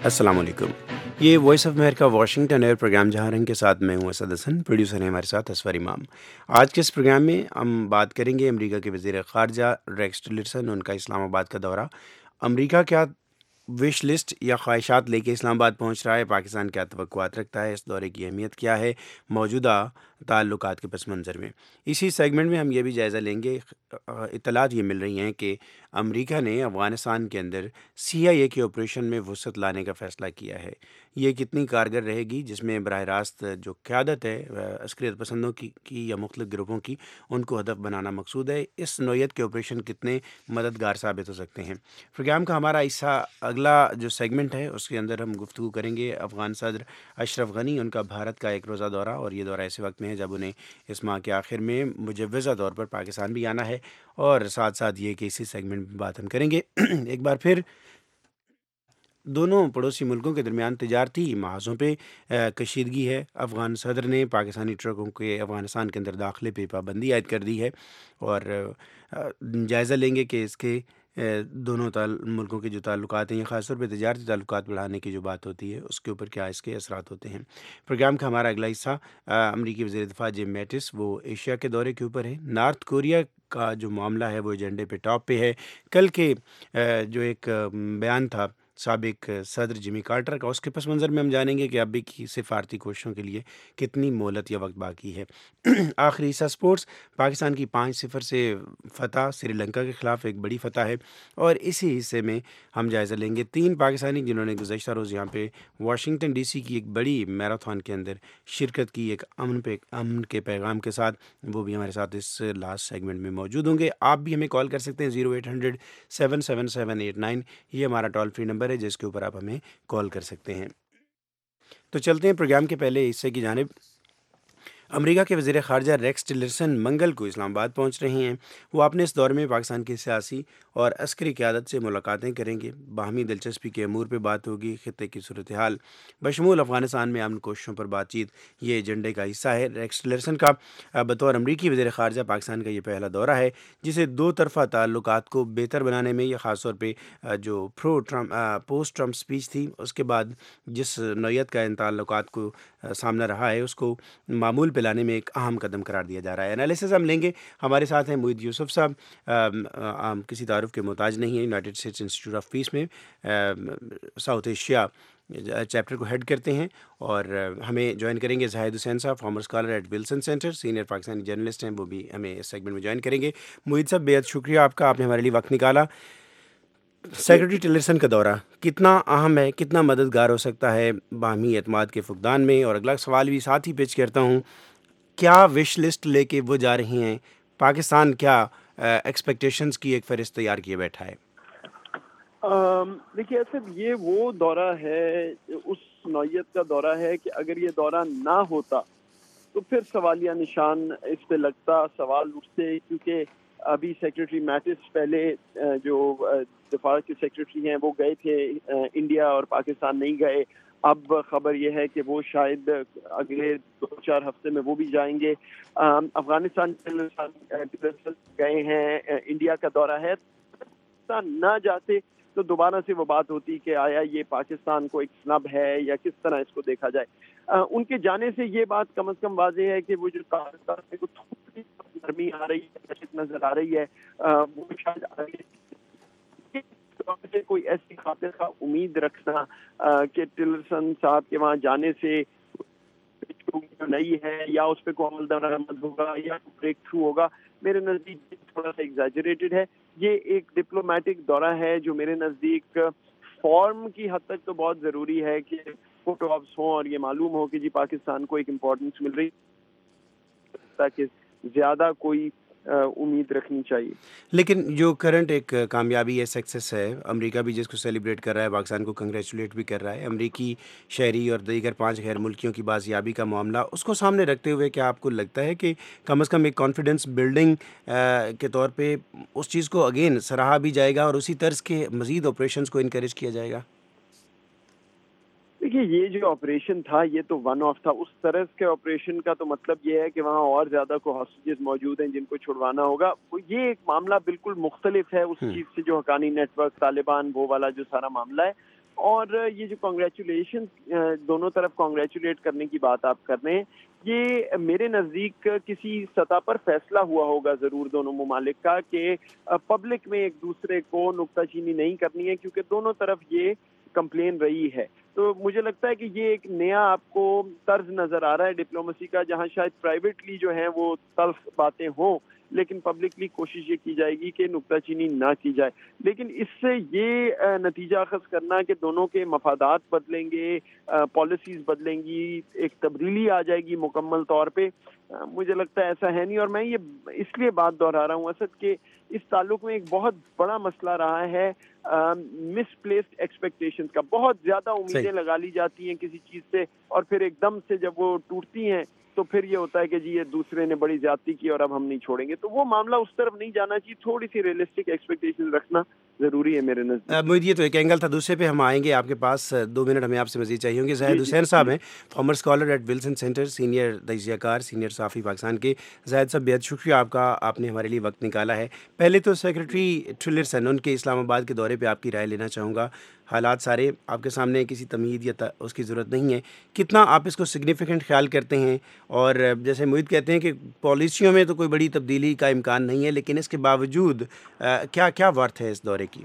السلام علیکم۔ یہ Voice of America Washington air programme جہاں رنگ کے ساتھ میں ہوں اسد حسن، پروڈیوسر ہیں ہمارے ساتھ اسفر امام۔ آج کے اس پروگرام میں ہم بات کریں گے امریکہ کے وزیر خارجہ ریکس ٹلرسن، ان کا اسلام آباد کا دورہ۔ امریکہ کیا وش لسٹ یا خواہشات لے کے اسلام آباد پہنچ رہا ہے؟ پاکستان کیا توقعات رکھتا ہے؟ اس دورے کی اہمیت کیا ہے موجودہ تعلقات کے پس منظر میں؟ اسی سیگمنٹ میں ہم یہ بھی جائزہ لیں گے، اطلاعات یہ مل رہی ہیں کہ امریکہ نے افغانستان کے اندر CIA کے آپریشن میں وسعت لانے کا فیصلہ کیا ہے۔ یہ کتنی کارگر رہے گی، جس میں براہ راست جو قیادت ہے عسکریت پسندوں کی یا مختلف گروپوں کی، ان کو ہدف بنانا مقصود ہے۔ اس نوعیت کے آپریشن کتنے مددگار ثابت ہو سکتے ہیں؟ پروگرام کا ہمارا حصہ اگلا جو سیگمنٹ ہے اس کے اندر ہم گفتگو کریں گے افغان صدر اشرف غنی، ان کا بھارت کا ایک روزہ دورہ، اور یہ دورہ ایسے وقت میں ہے جب انہیں اس ماہ کے آخر میں مجوزہ طور پر پاکستان بھی آنا ہے، اور ساتھ ساتھ یہ کہ اسی سیگمنٹ میں بات ہم کریں گے ایک بار پھر دونوں پڑوسی ملکوں کے درمیان تجارتی محاذوں پہ کشیدگی ہے۔ افغان صدر نے پاکستانی ٹرکوں کے افغانستان کے اندر داخلے پہ پابندی عائد کر دی ہے، اور جائزہ لیں گے کہ اس کے دونوں ملکوں کے جو تعلقات ہیں، یہ خاص طور پہ تجارتی تعلقات بڑھانے کی جو بات ہوتی ہے اس کے اوپر کیا اس کے اثرات ہوتے ہیں۔ پروگرام کا ہمارا اگلا حصہ امریکی وزیر دفاع جم میٹس، وہ ایشیا کے دورے کے اوپر ہے۔ نارتھ کوریا کا جو معاملہ ہے وہ ایجنڈے پہ ٹاپ پہ ہے۔ کل کے جو ایک بیان تھا سابق صدر جمی کارٹر کا، اس کے پس منظر میں ہم جانیں گے کہ اب بھی کی سفارتی کوششوں کے لیے کتنی مہلت یا وقت باقی ہے۔ آخری حصہ سپورٹس، پاکستان کی 5-0 سے فتح سری لنکا کے خلاف ایک بڑی فتح ہے، اور اسی حصے میں ہم جائزہ لیں گے 3 پاکستانی جنہوں نے گزشتہ روز یہاں پہ واشنگٹن DC کی ایک بڑی میراتھن کے اندر شرکت کی، ایک امن کے پیغام کے ساتھ، وہ بھی ہمارے ساتھ اس لاسٹ سیگمنٹ میں موجود ہوں گے۔ آپ بھی ہمیں کال کر سکتے ہیں 0800-777-89، یہ ہمارا ٹول فری نمبر ہے جس کے اوپر آپ ہمیں کال کر سکتے ہیں۔ تو چلتے ہیں پروگرام کے پہلے حصے کی جانب۔ امریکہ کے وزیر خارجہ ریکس ٹلرسن منگل کو اسلام آباد پہنچ رہے ہیں۔ وہ اپنے اس دورے میں پاکستان کی سیاسی اور عسکری قیادت سے ملاقاتیں کریں گے، باہمی دلچسپی کے امور پہ بات ہوگی، خطے کی صورتحال بشمول افغانستان میں امن کوششوں پر بات چیت، یہ ایجنڈے کا حصہ ہے۔ ریکس ٹلرسن کا بطور امریکی وزیر خارجہ پاکستان کا یہ پہلا دورہ ہے، جسے دو طرفہ تعلقات کو بہتر بنانے میں، یہ خاص طور پہ جو پوسٹ ٹرمپ سپیچ تھی اس کے بعد جس نوعیت کا ان تعلقات کو سامنا رہا ہے، اس کو معمول پہ لانے میں ایک اہم قدم قرار دیا جا رہا ہے۔ انالیسز ہم لیں گے، ہمارے ساتھ ہیں معید یوسف صاحب، کسی تعارف کے محتاج نہیں ہیں، United States Institute of Peace میں ساؤتھ ایشیا چیپٹر کو ہیڈ کرتے ہیں، اور ہمیں جوائن کریں گے زاہد حسین صاحب، former scholar at Wilson Center, senior Pakistani journalist ہیں، وہ بھی ہمیں اس سیگمنٹ میں جوائن کریں گے۔ معید صاحب، بے حد شکریہ آپ کا، آپ نے ہمارے لیے وقت نکالا۔ سیکرٹری ٹلرسن کا دورہ کتنا اہم ہے، کتنا مددگار ہو سکتا ہے باہمی اعتماد کے فقدان میں؟ اور اگلا سوال بھی ساتھ ہی پیش کرتا ہوں، کیا وش لسٹ لے کے وہ جا رہی ہیں؟ پاکستان کیا ایکسپیکٹیشنز کی ایک فہرست تیار کیے بیٹھا ہے؟ دیکھیے اسد، یہ وہ دورہ ہے، اس نوعیت کا دورہ ہے کہ اگر یہ دورہ نہ ہوتا تو پھر سوالیہ نشان اس پہ لگتا، سوال اٹھتے، کیونکہ ابھی سیکرٹری میٹس پہلے جو دفاع کے سیکرٹری ہیں وہ گئے تھے انڈیا، اور پاکستان نہیں گئے۔ اب خبر یہ ہے کہ وہ شاید اگلے 2-4 ہفتے میں وہ بھی جائیں گے۔ افغانستان گئے ہیں، انڈیا کا دورہ ہے، نہ جاتے تو دوبارہ سے وہ بات ہوتی کہ آیا یہ پاکستان کو ایک سنب ہے یا کس طرح اس کو دیکھا جائے۔ ان کے جانے سے یہ بات کم از کم واضح ہے کہ وہ جو تعلقات میں کو تھوڑی نرمی آ رہی ہے، نظر آ رہی ہے، وہ شاید آگے کوئی ایسی خاطر کا امید رکھنا کہ ٹلرسن صاحب کے وہاں جانے سے نہیں ہے یا اس پہ کوئی عمل درآمد ہوگا یا بریک تھرو ہوگا، میرے نزدیک تھوڑا سا ایگزیجریٹڈ ہے۔ یہ ایک ڈپلومیٹک دورہ ہے جو میرے نزدیک فارم کی حد تک تو بہت ضروری ہے کہ فوٹو آپس ہوں اور یہ معلوم ہو کہ جی پاکستان کو ایک امپورٹنس مل رہی ہے، تاکہ زیادہ کوئی امید رکھنی چاہیے۔ لیکن جو کرنٹ ایک کامیابی ہے، سکسیس ہے، امریکہ بھی جس کو سیلیبریٹ کر رہا ہے، پاکستان کو کنگریچولیٹ بھی کر رہا ہے، امریکی شہری اور دیگر 5 غیر ملکیوں کی بازیابی کا معاملہ، اس کو سامنے رکھتے ہوئے کیا آپ کو لگتا ہے کہ کم از کم ایک کانفیڈنس بلڈنگ کے طور پہ اس چیز کو اگین سراہا بھی جائے گا اور اسی طرز کے مزید آپریشنز کو انکریج کیا جائے گا؟ دیکھیے، یہ جو آپریشن تھا یہ تو ون آف تھا، اس طرح کے آپریشن کا تو مطلب یہ ہے کہ وہاں اور زیادہ کو ہاسٹیجز موجود ہیں جن کو چھڑوانا ہوگا۔ یہ ایک معاملہ بالکل مختلف ہے اس چیز سے جو حقانی نیٹ ورک، طالبان، وہ والا جو سارا معاملہ ہے۔ اور یہ جو کانگریچولیشن دونوں طرف کانگریچولیٹ کرنے کی بات آپ کر رہے ہیں، یہ میرے نزدیک کسی سطح پر فیصلہ ہوا ہوگا ضرور دونوں ممالک کا کہ پبلک میں ایک دوسرے کو نکتہ چینی نہیں کرنی ہے، کیونکہ دونوں طرف یہ کمپلین رہی ہے. تو مجھے لگتا ہے کہ یہ ایک نیا آپ کو طرز نظر آ رہا ہے ڈپلومیسی کا، جہاں شاید پرائیویٹلی جو ہیں وہ تلخ باتیں ہوں، لیکن پبلکلی کوشش یہ کی جائے گی کہ نکتہ چینی نہ کی جائے. لیکن اس سے یہ نتیجہ اخذ کرنا کہ دونوں کے مفادات بدلیں گے، پالیسیز بدلیں گی، ایک تبدیلی آ جائے گی مکمل طور پہ، مجھے لگتا ہے ایسا ہے نہیں. اور میں یہ اس لیے بات دہرا رہا ہوں اسد کہ اس تعلق میں ایک بہت بڑا مسئلہ رہا ہے مس پلیسڈ ایکسپیکٹیشنز کا. بہت زیادہ صحیح. امیدیں لگا لی جاتی ہیں کسی چیز سے، اور پھر ایک دم سے جب وہ ٹوٹتی ہیں تو پھر یہ ہوتا ہے کہ جی یہ دوسرے نے بڑی زیادتی کی اور اب ہم نہیں چھوڑیں گے. تو وہ معاملہ اس طرف نہیں جانا چاہیے، تھوڑی سی ریئلسٹک ایکسپیکٹیشن رکھنا ضروری ہے میرے نزدیک. محیط یہ تو ایک اینگل تھا، دوسرے پہ ہم آئیں گے. آپ کے پاس 2 منٹ ہمیں آپ سے مزید چاہیے ہوں گے. زاہد جی حسین صاحب ہیں، former scholar at Wilson Center, senior تجزیہ کار، سینئر صحافی پاکستان کے. زاہد صاحب بہت شکریہ آپ کا، آپ نے ہمارے لیے وقت نکالا ہے. پہلے تو سیکرٹری ٹلرسن ان کے اسلام آباد کے دورے پہ آپ کی رائے لینا چاہوں گا. حالات سارے آپ کے سامنے، کسی تمہید یا اس کی ضرورت نہیں ہے. کتنا آپ اس کو سگنیفیکنٹ خیال کرتے ہیں؟ اور جیسے محیط کہتے ہیں کہ پالیسیوں میں تو کوئی بڑی تبدیلی کا امکان نہیں ہے، لیکن اس کے باوجود کیا کیا ورتھ ہے اس دورے کی؟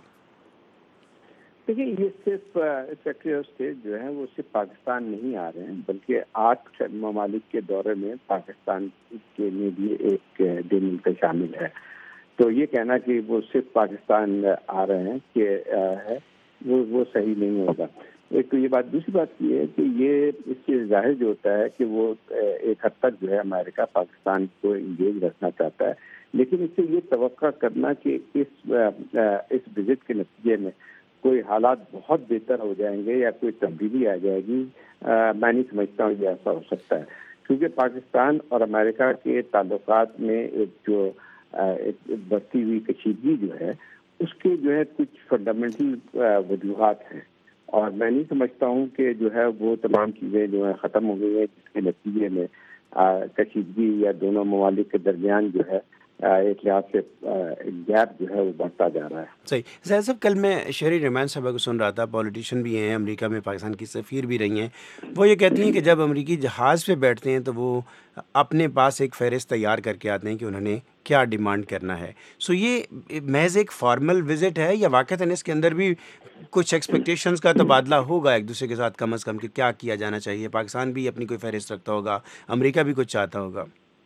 دیکھیے، یہ صرف سیکرٹری آف اسٹیٹ جو ہے وہ صرف پاکستان نہیں آ رہے ہیں، بلکہ 8 ممالک کے دورے میں پاکستان کے میں بھی ایک دن ان کا شامل ہے. تو یہ کہنا کہ وہ صرف پاکستان آ رہے ہیں کہ ہے وہ صحیح نہیں ہوگا. ایک تو یہ بات. دوسری بات یہ ہے کہ یہ اس سے ظاہر جو ہوتا ہے کہ وہ ایک حد تک جو ہے امریکہ پاکستان کو انگیج رکھنا چاہتا ہے، لیکن اس سے یہ توقع کرنا کہ اس وزٹ کے نتیجے میں کوئی حالات بہت بہتر ہو جائیں گے یا کوئی تبدیلی آ جائے گی، میں نہیں سمجھتا ہوں یہ ایسا ہو سکتا ہے. کیونکہ پاکستان اور امریکہ کے تعلقات میں ایک جو ایک بڑھتی ہوئی کشیدگی جو ہے، اس کے جو ہے کچھ فنڈامنٹل وجوہات ہیں، اور میں نہیں سمجھتا ہوں کہ جو ہے وہ تمام چیزیں جو ہے ختم ہو گئی ہیں، جس کے نتیجے میں کشیدگی یا دونوں ممالک کے درمیان جو ہے ایک لحاظ سے گیپ جو ہے وہ بڑھتا جا رہا ہے. صحیح. زاہد صاحب، کل میں شہری رحمان صاحبہ کو سن رہا تھا، پولیٹیشین بھی ہیں، امریکہ میں پاکستان کی سفیر بھی رہی ہیں. وہ یہ کہتی ہیں کہ جب امریکی جہاز پہ بیٹھتے ہیں تو وہ اپنے پاس ایک فہرست تیار کر کے آتے ہیں کہ انہوں نے کیا ڈیمانڈ کرنا ہے. سو یہ محض ایک فارمل وزٹ ہے یا واقعتاً اس کے اندر بھی کچھ ایکسپیکٹیشنز کا تبادلہ ہوگا ایک دوسرے کے ساتھ کم از کم کہ کیا کیا جانا چاہیے؟ پاکستان بھی اپنی کوئی فہرست رکھتا ہوگا، امریکہ بھی کچھ چاہتا ہوگا.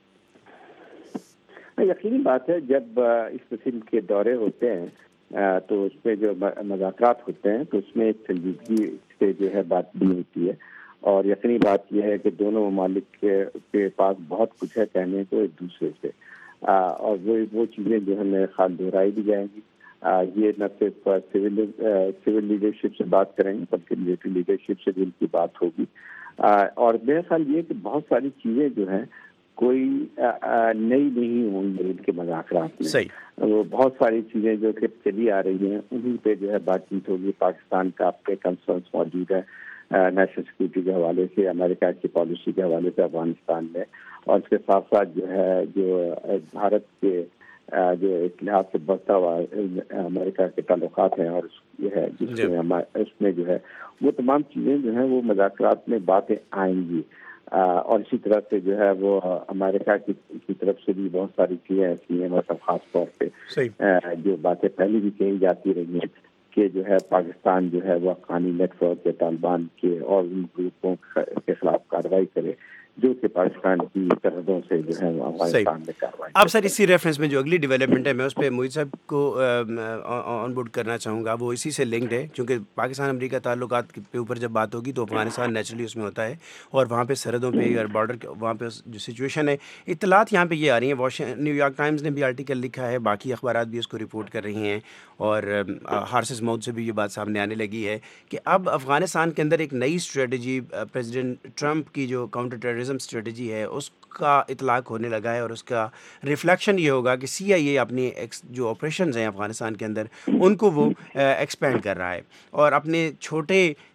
یقینی بات ہے، جب اس قسم کے دورے ہوتے ہیں تو اس میں جو مذاکرات ہوتے ہیں تو اس میں ایک سنجیدگی سے جو ہے بات بھی ہوتی ہے، اور یقینی بات یہ ہے کہ دونوں ممالک کے پاس بہت کچھ ہے کہنے کو ایک دوسرے سے، اور وہ چیزیں جو ہے میرے خیال دہرائی بھی جائیں گی. یہ نہ صرف سول لیڈرشپ سے بات کریں گے بلکہ ملٹری لیڈرشپ سے بھی ان کی بات ہوگی. اور میرا خیال یہ کہ بہت ساری چیزیں جو ہیں کوئی نئی نہیں ہوں گی ان کے مذاکرات میں. صحیح. وہ بہت ساری چیزیں جو کہ چلی آ رہی ہیں انہیں پہ جو ہے بات چیت ہوگی. پاکستان کا اپنے کنسرنس موجود ہے نیشنل سیکورٹی کے حوالے سے، امریکہ کی پالیسی کے حوالے سے افغانستان میں، اور اس کے ساتھ ساتھ جو ہے جو بھارت کے جو ایک لحاظ سے بڑھتا ہوا امریکہ کے تعلقات ہیں، اور یہ ہے جس میں اس میں جو ہے وہ تمام چیزیں جو ہیں وہ مذاکرات میں باتیں آئیں گی. اور اسی طرح سے جو ہے وہ امریکہ کی طرف سے بھی بہت ساری چیزیں ایسی ہیں، مطلب خاص طور پہ جو باتیں پہلے بھی کہی جاتی رہی ہیں کہ جو ہے پاکستان جو ہے وہ افغانی نیٹ ورک کے، طالبان کے اور ان گروپوں کے خلاف کارروائی کرے جو کہ پاکستان کی سرحدوں سے جو ہے افغانستان میں کارروائی. اب سر اسی ریفرنس میں جو اگلی ڈیولپمنٹ ہے میں اس پہ محیط صاحب کو آن بورڈ کرنا چاہوں گا. وہ اسی سے لنکڈ ہے، کیونکہ پاکستان امریکہ تعلقات کے اوپر جب بات ہوگی تو افغانستان نیچرلی اس میں ہوتا ہے، اور وہاں پہ سرحدوں پہ اور بارڈر وہاں پہ جو سچویشن ہے، اطلاعات یہاں پہ یہ آ رہی ہیں. نیو یارک ٹائمز نے بھی آرٹیکل لکھا ہے، باقی اخبارات بھی اس کو رپورٹ کر رہی ہیں، اور ہارسز ماؤتھ سے بھی یہ بات سامنے آنے لگی ہے کہ اب افغانستان کے اندر ایک نئی اسٹریٹجی، پریزیڈنٹ ٹرمپ کی جو کاؤنٹر ٹیررزم اسٹریٹجی ہے اس کا اطلاق ہونے لگا ہے، اور اس کا ریفلیکشن یہ ہوگا کہ سی آئی اے اپنی جو آپریشنز ہیں افغانستان کے اندر ان کو وہ ایکسپینڈ کر رہا ہے، اور اپنے چھوٹے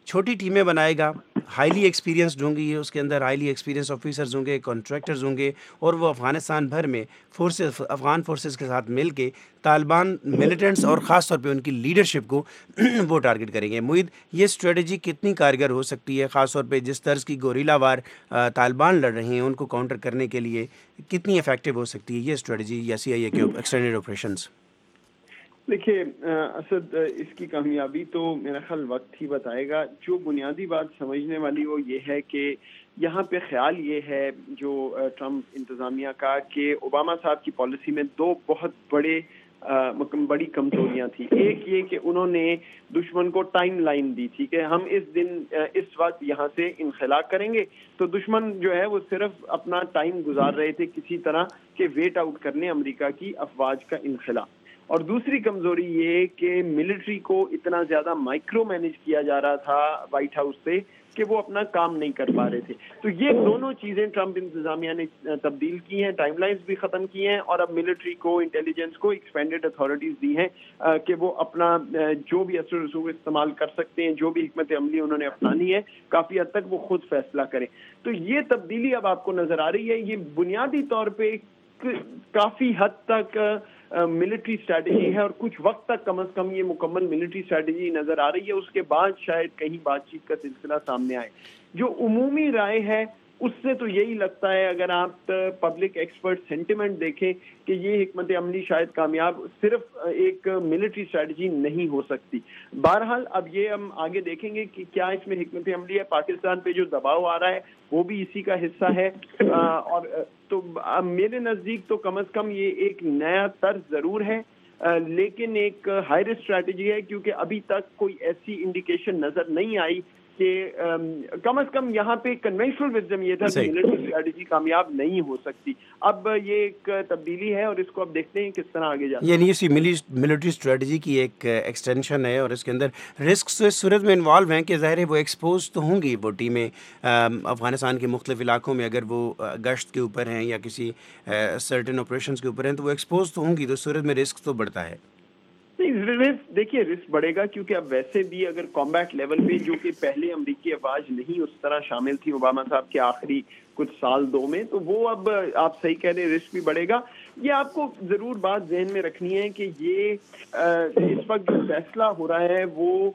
چھوٹی ٹیمیں بنائے گا، ہائیلی ایکسپیرینسڈ ہوں گی، اس کے اندر ہائیلی ایکسپیرینس آفیسرز ہوں گے، کانٹریکٹرز ہوں گے، اور وہ افغانستان بھر میں افغان فورسز کے ساتھ مل کے طالبان ملیٹنٹس اور خاص طور پہ ان کی لیڈرشپ کو وہ ٹارگٹ کریں گے۔ معید، یہ اسٹریٹجی کتنی کارگر ہو سکتی ہے، خاص طور پہ جس طرز کی گوریلا وار طالبان لڑ رہے ہیں ان کو کاؤنٹر کرنے کے لیے کتنی افیکٹو ہو سکتی ہے یہ اسٹریٹجی یا سی آئی اے کے ایکسٹینڈیڈ آپریشنز؟ دیکھیے اسد، اس کی کامیابی تو میرا خیال وقت ہی بتائے گا۔ جو بنیادی بات سمجھنے والی وہ یہ ہے کہ یہاں پہ خیال یہ ہے جو ٹرمپ انتظامیہ کا، کہ اوباما صاحب کی پالیسی میں دو بہت بڑی کمزوریاں تھیں۔ ایک یہ کہ انہوں نے دشمن کو ٹائم لائن دی تھی کہ ہم اس دن اس وقت یہاں سے انخلا کریں گے، تو دشمن جو ہے وہ صرف اپنا ٹائم گزار رہے تھے کسی طرح کہ ویٹ آؤٹ کرنے امریکہ کی افواج کا انخلا۔ اور دوسری کمزوری یہ کہ ملٹری کو اتنا زیادہ مائکرو مینج کیا جا رہا تھا وائٹ ہاؤس سے کہ وہ اپنا کام نہیں کر پا رہے تھے۔ تو یہ دونوں چیزیں ٹرمپ انتظامیہ نے تبدیل کی ہیں، ٹائم لائنز بھی ختم کی ہیں، اور اب ملٹری کو، انٹیلیجنس کو ایکسپینڈڈ اتھارٹیز دی ہیں کہ وہ اپنا جو بھی اثر و رسوخ استعمال کر سکتے ہیں، جو بھی حکمت عملی انہوں نے اپنانی ہے کافی حد تک وہ خود فیصلہ کریں۔ تو یہ تبدیلی اب آپ کو نظر آ رہی ہے۔ یہ بنیادی طور پہ کافی حد تک ملٹری اسٹریٹجی ہے، اور کچھ وقت تک کم از کم یہ مکمل ملٹری اسٹریٹجی نظر آ رہی ہے۔ اس کے بعد شاید کہیں بات چیت کا سلسلہ سامنے آئے۔ جو عمومی رائے ہے اس سے تو یہی لگتا ہے، اگر آپ پبلک ایکسپرٹ سینٹیمنٹ دیکھیں، کہ یہ حکمت عملی شاید کامیاب صرف ایک ملٹری اسٹریٹجی نہیں ہو سکتی۔ بہرحال اب یہ ہم آگے دیکھیں گے کہ کیا اس میں حکمت عملی ہے۔ پاکستان پہ جو دباؤ آ رہا ہے وہ بھی اسی کا حصہ ہے، اور تو میرے نزدیک تو کم از کم یہ ایک نیا طرز ضرور ہے، لیکن ایک ہائی رسک اسٹریٹجی ہے، کیونکہ ابھی تک کوئی ایسی انڈیکیشن نظر نہیں آئی کہ کم از کم یہاں پہ کنونشنل وزڈم یہ تھا کہ ملٹری اسٹریٹجی کامیاب نہیں ہو سکتی۔ اب یہ ایک تبدیلی ہے، اور اس کو اب دیکھتے ہیں کس طرح آگے جاتا ہے۔ یعنی اسی ملٹری اسٹریٹجی کی ایک ایکسٹینشن ہے، اور اس کے اندر رسکس اس صورت میں انوالو ہیں کہ ظاہر ہے وہ ایکسپوز تو ہوں گی وہ ٹیمیں افغانستان کے مختلف علاقوں میں، اگر وہ گشت کے اوپر ہیں یا کسی سرٹن آپریشنز کے اوپر ہیں تو وہ ایکسپوز تو ہوں گی، تو اس صورت میں رسک تو بڑھتا ہے۔ رسک دیکھیے رسک بڑھے گا، کیونکہ اب ویسے بھی اگر کمبیٹ لیول پہ، جو کہ پہلے امریکی افواج نہیں اس طرح شامل تھی اوباما صاحب کے آخری کچھ سال دو میں، تو وہ اب آپ صحیح کہہ رہے، رسک بھی بڑھے گا۔ یہ آپ کو ضرور بات ذہن میں رکھنی ہے کہ یہ اس وقت جو فیصلہ ہو رہا ہے وہ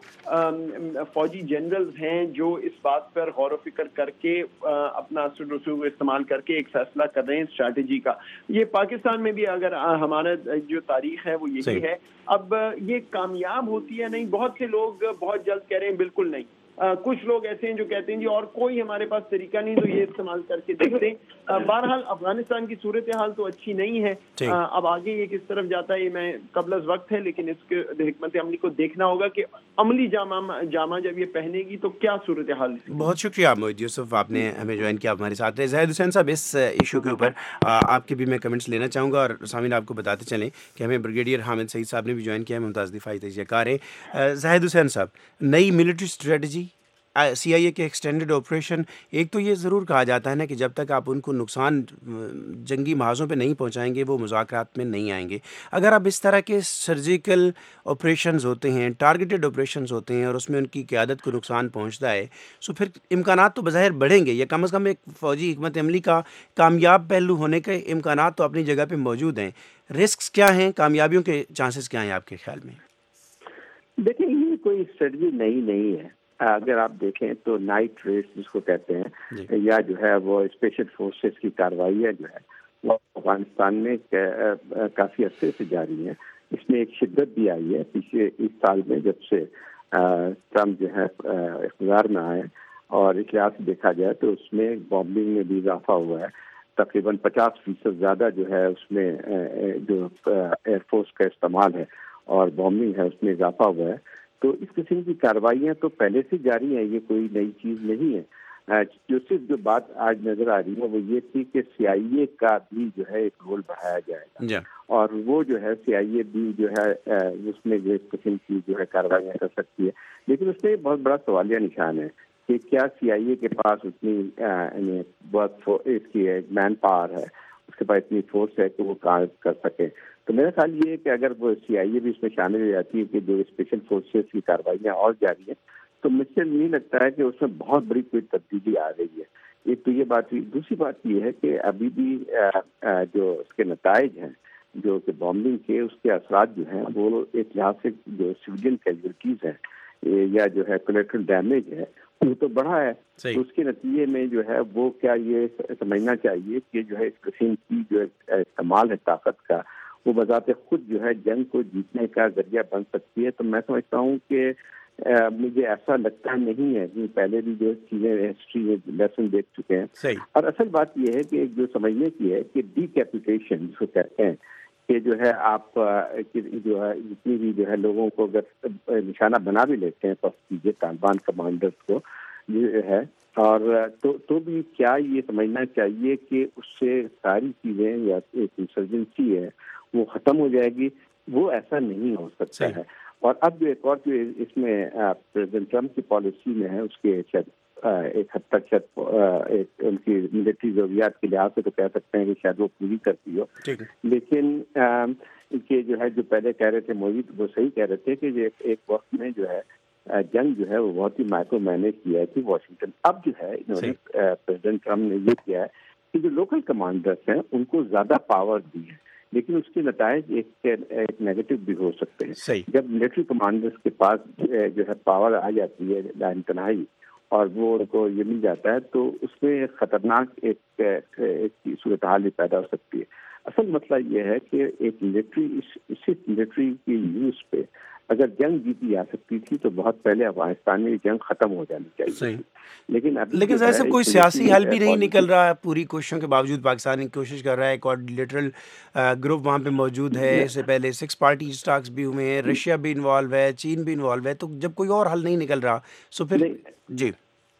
فوجی جنرلز ہیں جو اس بات پر غور و فکر کر کے اپنا اثر و رسوخ استعمال کر کے ایک فیصلہ کر رہے ہیں اسٹریٹجی کا۔ یہ پاکستان میں بھی اگر ہمارا جو تاریخ ہے وہ یہی ہے۔ اب یہ کامیاب ہوتی ہے نہیں، بہت سے لوگ بہت جلد کہہ رہے ہیں بالکل نہیں، کچھ لوگ ایسے ہیں جو کہتے ہیں جی اور کوئی ہمارے پاس طریقہ نہیں تو یہ استعمال کر کے دیکھتے ہیں۔ بہرحال افغانستان کی صورتحال تو اچھی نہیں ہے، اب آگے یہ کس طرف جاتا ہے یہ میں قبل از وقت ہے، لیکن اس کے حکمت عملی کو دیکھنا ہوگا کہ عملی جامہ جب یہ پہنے گی تو کیا صورتحال۔ بہت شکریہ معید یوسف، آپ نے ہمیں جوائن کیا ہمارے ساتھ رہے۔ زاہد حسین صاحب، اس ایشو کے اوپر آپ کے بھی میں کمنٹس لینا چاہوں گا، اور سامعین آپ کو بتاتے چلیں کہ ہمیں بریگیڈیئر حامد سعید صاحب نے بھی جوائن کیا ہے، ممتاز دفاعی تجزیہ کار ہیں۔ زاہد حسین صاحب، نئی ملٹری اسٹریٹجی، سی آئی اے کے ایکسٹینڈڈ آپریشن، ایک تو یہ ضرور کہا جاتا ہے نا کہ جب تک آپ ان کو نقصان جنگی محاذوں پہ نہیں پہنچائیں گے وہ مذاکرات میں نہیں آئیں گے۔ اگر اب اس طرح کے سرجیکل آپریشنز ہوتے ہیں، ٹارگیٹڈ آپریشنز ہوتے ہیں، اور اس میں ان کی قیادت کو نقصان پہنچتا ہے، تو پھر امکانات تو بظاہر بڑھیں گے، یا کم از کم ایک فوجی حکمت عملی کا کامیاب پہلو ہونے کے امکانات تو اپنی جگہ پہ موجود ہیں۔ رسکس کیا ہیں، کامیابیوں کے چانسز کیا ہیں آپ کے خیال میں؟ دیکھیں یہ کوئی اسٹریٹجی نئی نہیں ہے۔ اگر آپ دیکھیں تو نائٹ ریس جس کو کہتے ہیں، یا جو ہے وہ اسپیشل فورسز کی کارروائیاں جو ہے وہ افغانستان میں کافی عرصے سے جاری ہیں۔ اس میں ایک شدت بھی آئی ہے پچھلے اس سال میں، جب سے ٹرمپ جو ہے اقتدار میں آئے، اور اس لحاظ سے دیکھا جائے تو اس میں بامبنگ میں بھی اضافہ ہوا ہے۔ تقریباً 50% زیادہ جو ہے اس میں جو ایئر فورس کا استعمال ہے اور بامبنگ ہے اس میں اضافہ ہوا ہے۔ تو اس قسم کی کارروائیاں تو پہلے سے جاری ہیں، یہ کوئی نئی چیز نہیں ہے۔ جو بات آج نظر آ رہی ہے وہ یہ تھی کہ سی آئی اے کا بھی جو ہے ایک رول بڑھایا جائے گا، اور وہ جو ہے سی آئی اے بھی جو ہے اس میں جو اس قسم کی جو ہے کارروائیاں کر سکتی ہے، لیکن اس میں بہت بڑا سوالیہ نشان ہے کہ کیا سی آئی اے کے پاس اتنی اس کی مین پاور ہے، اس کے پاس اتنی فورس ہے کہ وہ کام کر سکے۔ تو میرا خیال یہ ہے کہ اگر وہ سی آئی اے بھی اس میں شامل ہو جاتی ہے کہ جو اسپیشل فورسز کی کارروائیاں اور جاری ہیں، تو مجھے نہیں لگتا ہے کہ اس میں بہت بڑی کوئی تبدیلی آ رہی ہے. ایک تو یہ بات ہوئی. دوسری بات یہ ہے کہ ابھی بھی جو اس کے نتائج ہیں جو کہ بامبنگ کے, اس کے اثرات جو ہیں وہ ایک لحاظ سے جو سویلین کیجویلٹیز ہیں یا جو ہے کولیٹرل ڈیمیج ہے وہ تو بڑھا ہے. تو اس کے نتیجے میں جو ہے وہ کیا یہ سمجھنا چاہیے کہ جو ہے اس قسم کی جو استعمال ہے طاقت کا وہ بذات خود جو ہے جنگ کو جیتنے کا ذریعہ بن سکتی ہے. تو میں سمجھتا ہوں کہ مجھے ایسا لگتا نہیں ہے کہ پہلے بھی جو چیزیں ہسٹری میں لیسن دیکھ چکے ہیں. اور اصل بات یہ ہے کہ جو سمجھنے کی ہے کہ ڈی کیپیٹیشن جس کو کہتے ہیں کہ جو ہے آپ جو ہے جتنی بھی جو ہے لوگوں کو اگر نشانہ بنا بھی لیتے ہیں فرض کیجیے طالبان کمانڈرز کو جو ہے, اور تو بھی کیا یہ سمجھنا چاہیے کہ اس سے ساری چیزیں یا ایک انسرجنسی ہے وہ ختم ہو جائے گی؟ وہ ایسا نہیں ہو سکتا ہے. اور اب جو ایک اور جو اس میں پریزیڈنٹ ٹرمپ کی پالیسی میں ہے اس کے ایک حد تک شاید ان کی ملٹری ضروریات کے لحاظ سے تو کہہ سکتے ہیں کہ شاید وہ پوری کرتی ہو, لیکن کہ جو ہے جو پہلے کہہ رہے تھے مودی وہ صحیح کہہ رہے تھے کہ ایک وقت میں جو ہے جنگ جو ہے وہ بہت ہی مائکرو مینیج کیا تھی واشنگٹن. اب جو ہے انہوں نے پریزیڈنٹ ٹرمپ نے یہ کیا ہے کہ جو لوکل کمانڈرز ہیں ان کو زیادہ پاور دی ہے, لیکن اس کے نتائج ایک نیگیٹو بھی ہو سکتے ہیں. جب ملٹری کمانڈرز کے پاس جو ہے پاور آ جاتی ہے لائن تنہائی اور وہ ان کو یہ مل جاتا ہے تو اس میں خطرناک ایک صورتحال بھی پیدا ہو سکتی ہے. اصل مسئلہ یہ ہے کہ ایک ملٹری کی یوز پہ اگر جنگ جیتی جا سکتی تھی تو بہت پہلے افغانستان میں جنگ ختم ہو جانی چاہیے. لیکن ظاہر صاحب کوئی سیاسی حل بھی نہیں نکل رہا ہے. پوری کوششوں کے باوجود پاکستان کوشش کر رہا ہے, کوآرڈینیٹرل گروپ وہاں پہ موجود ہے. اس سے پہلے 6 پارٹی اسٹاکس بھی ہوئے ہیں, رشیا بھی انوالو ہے, چین بھی انوالو ہے. تو جب کوئی اور حل نہیں نکل رہا تو پھر جی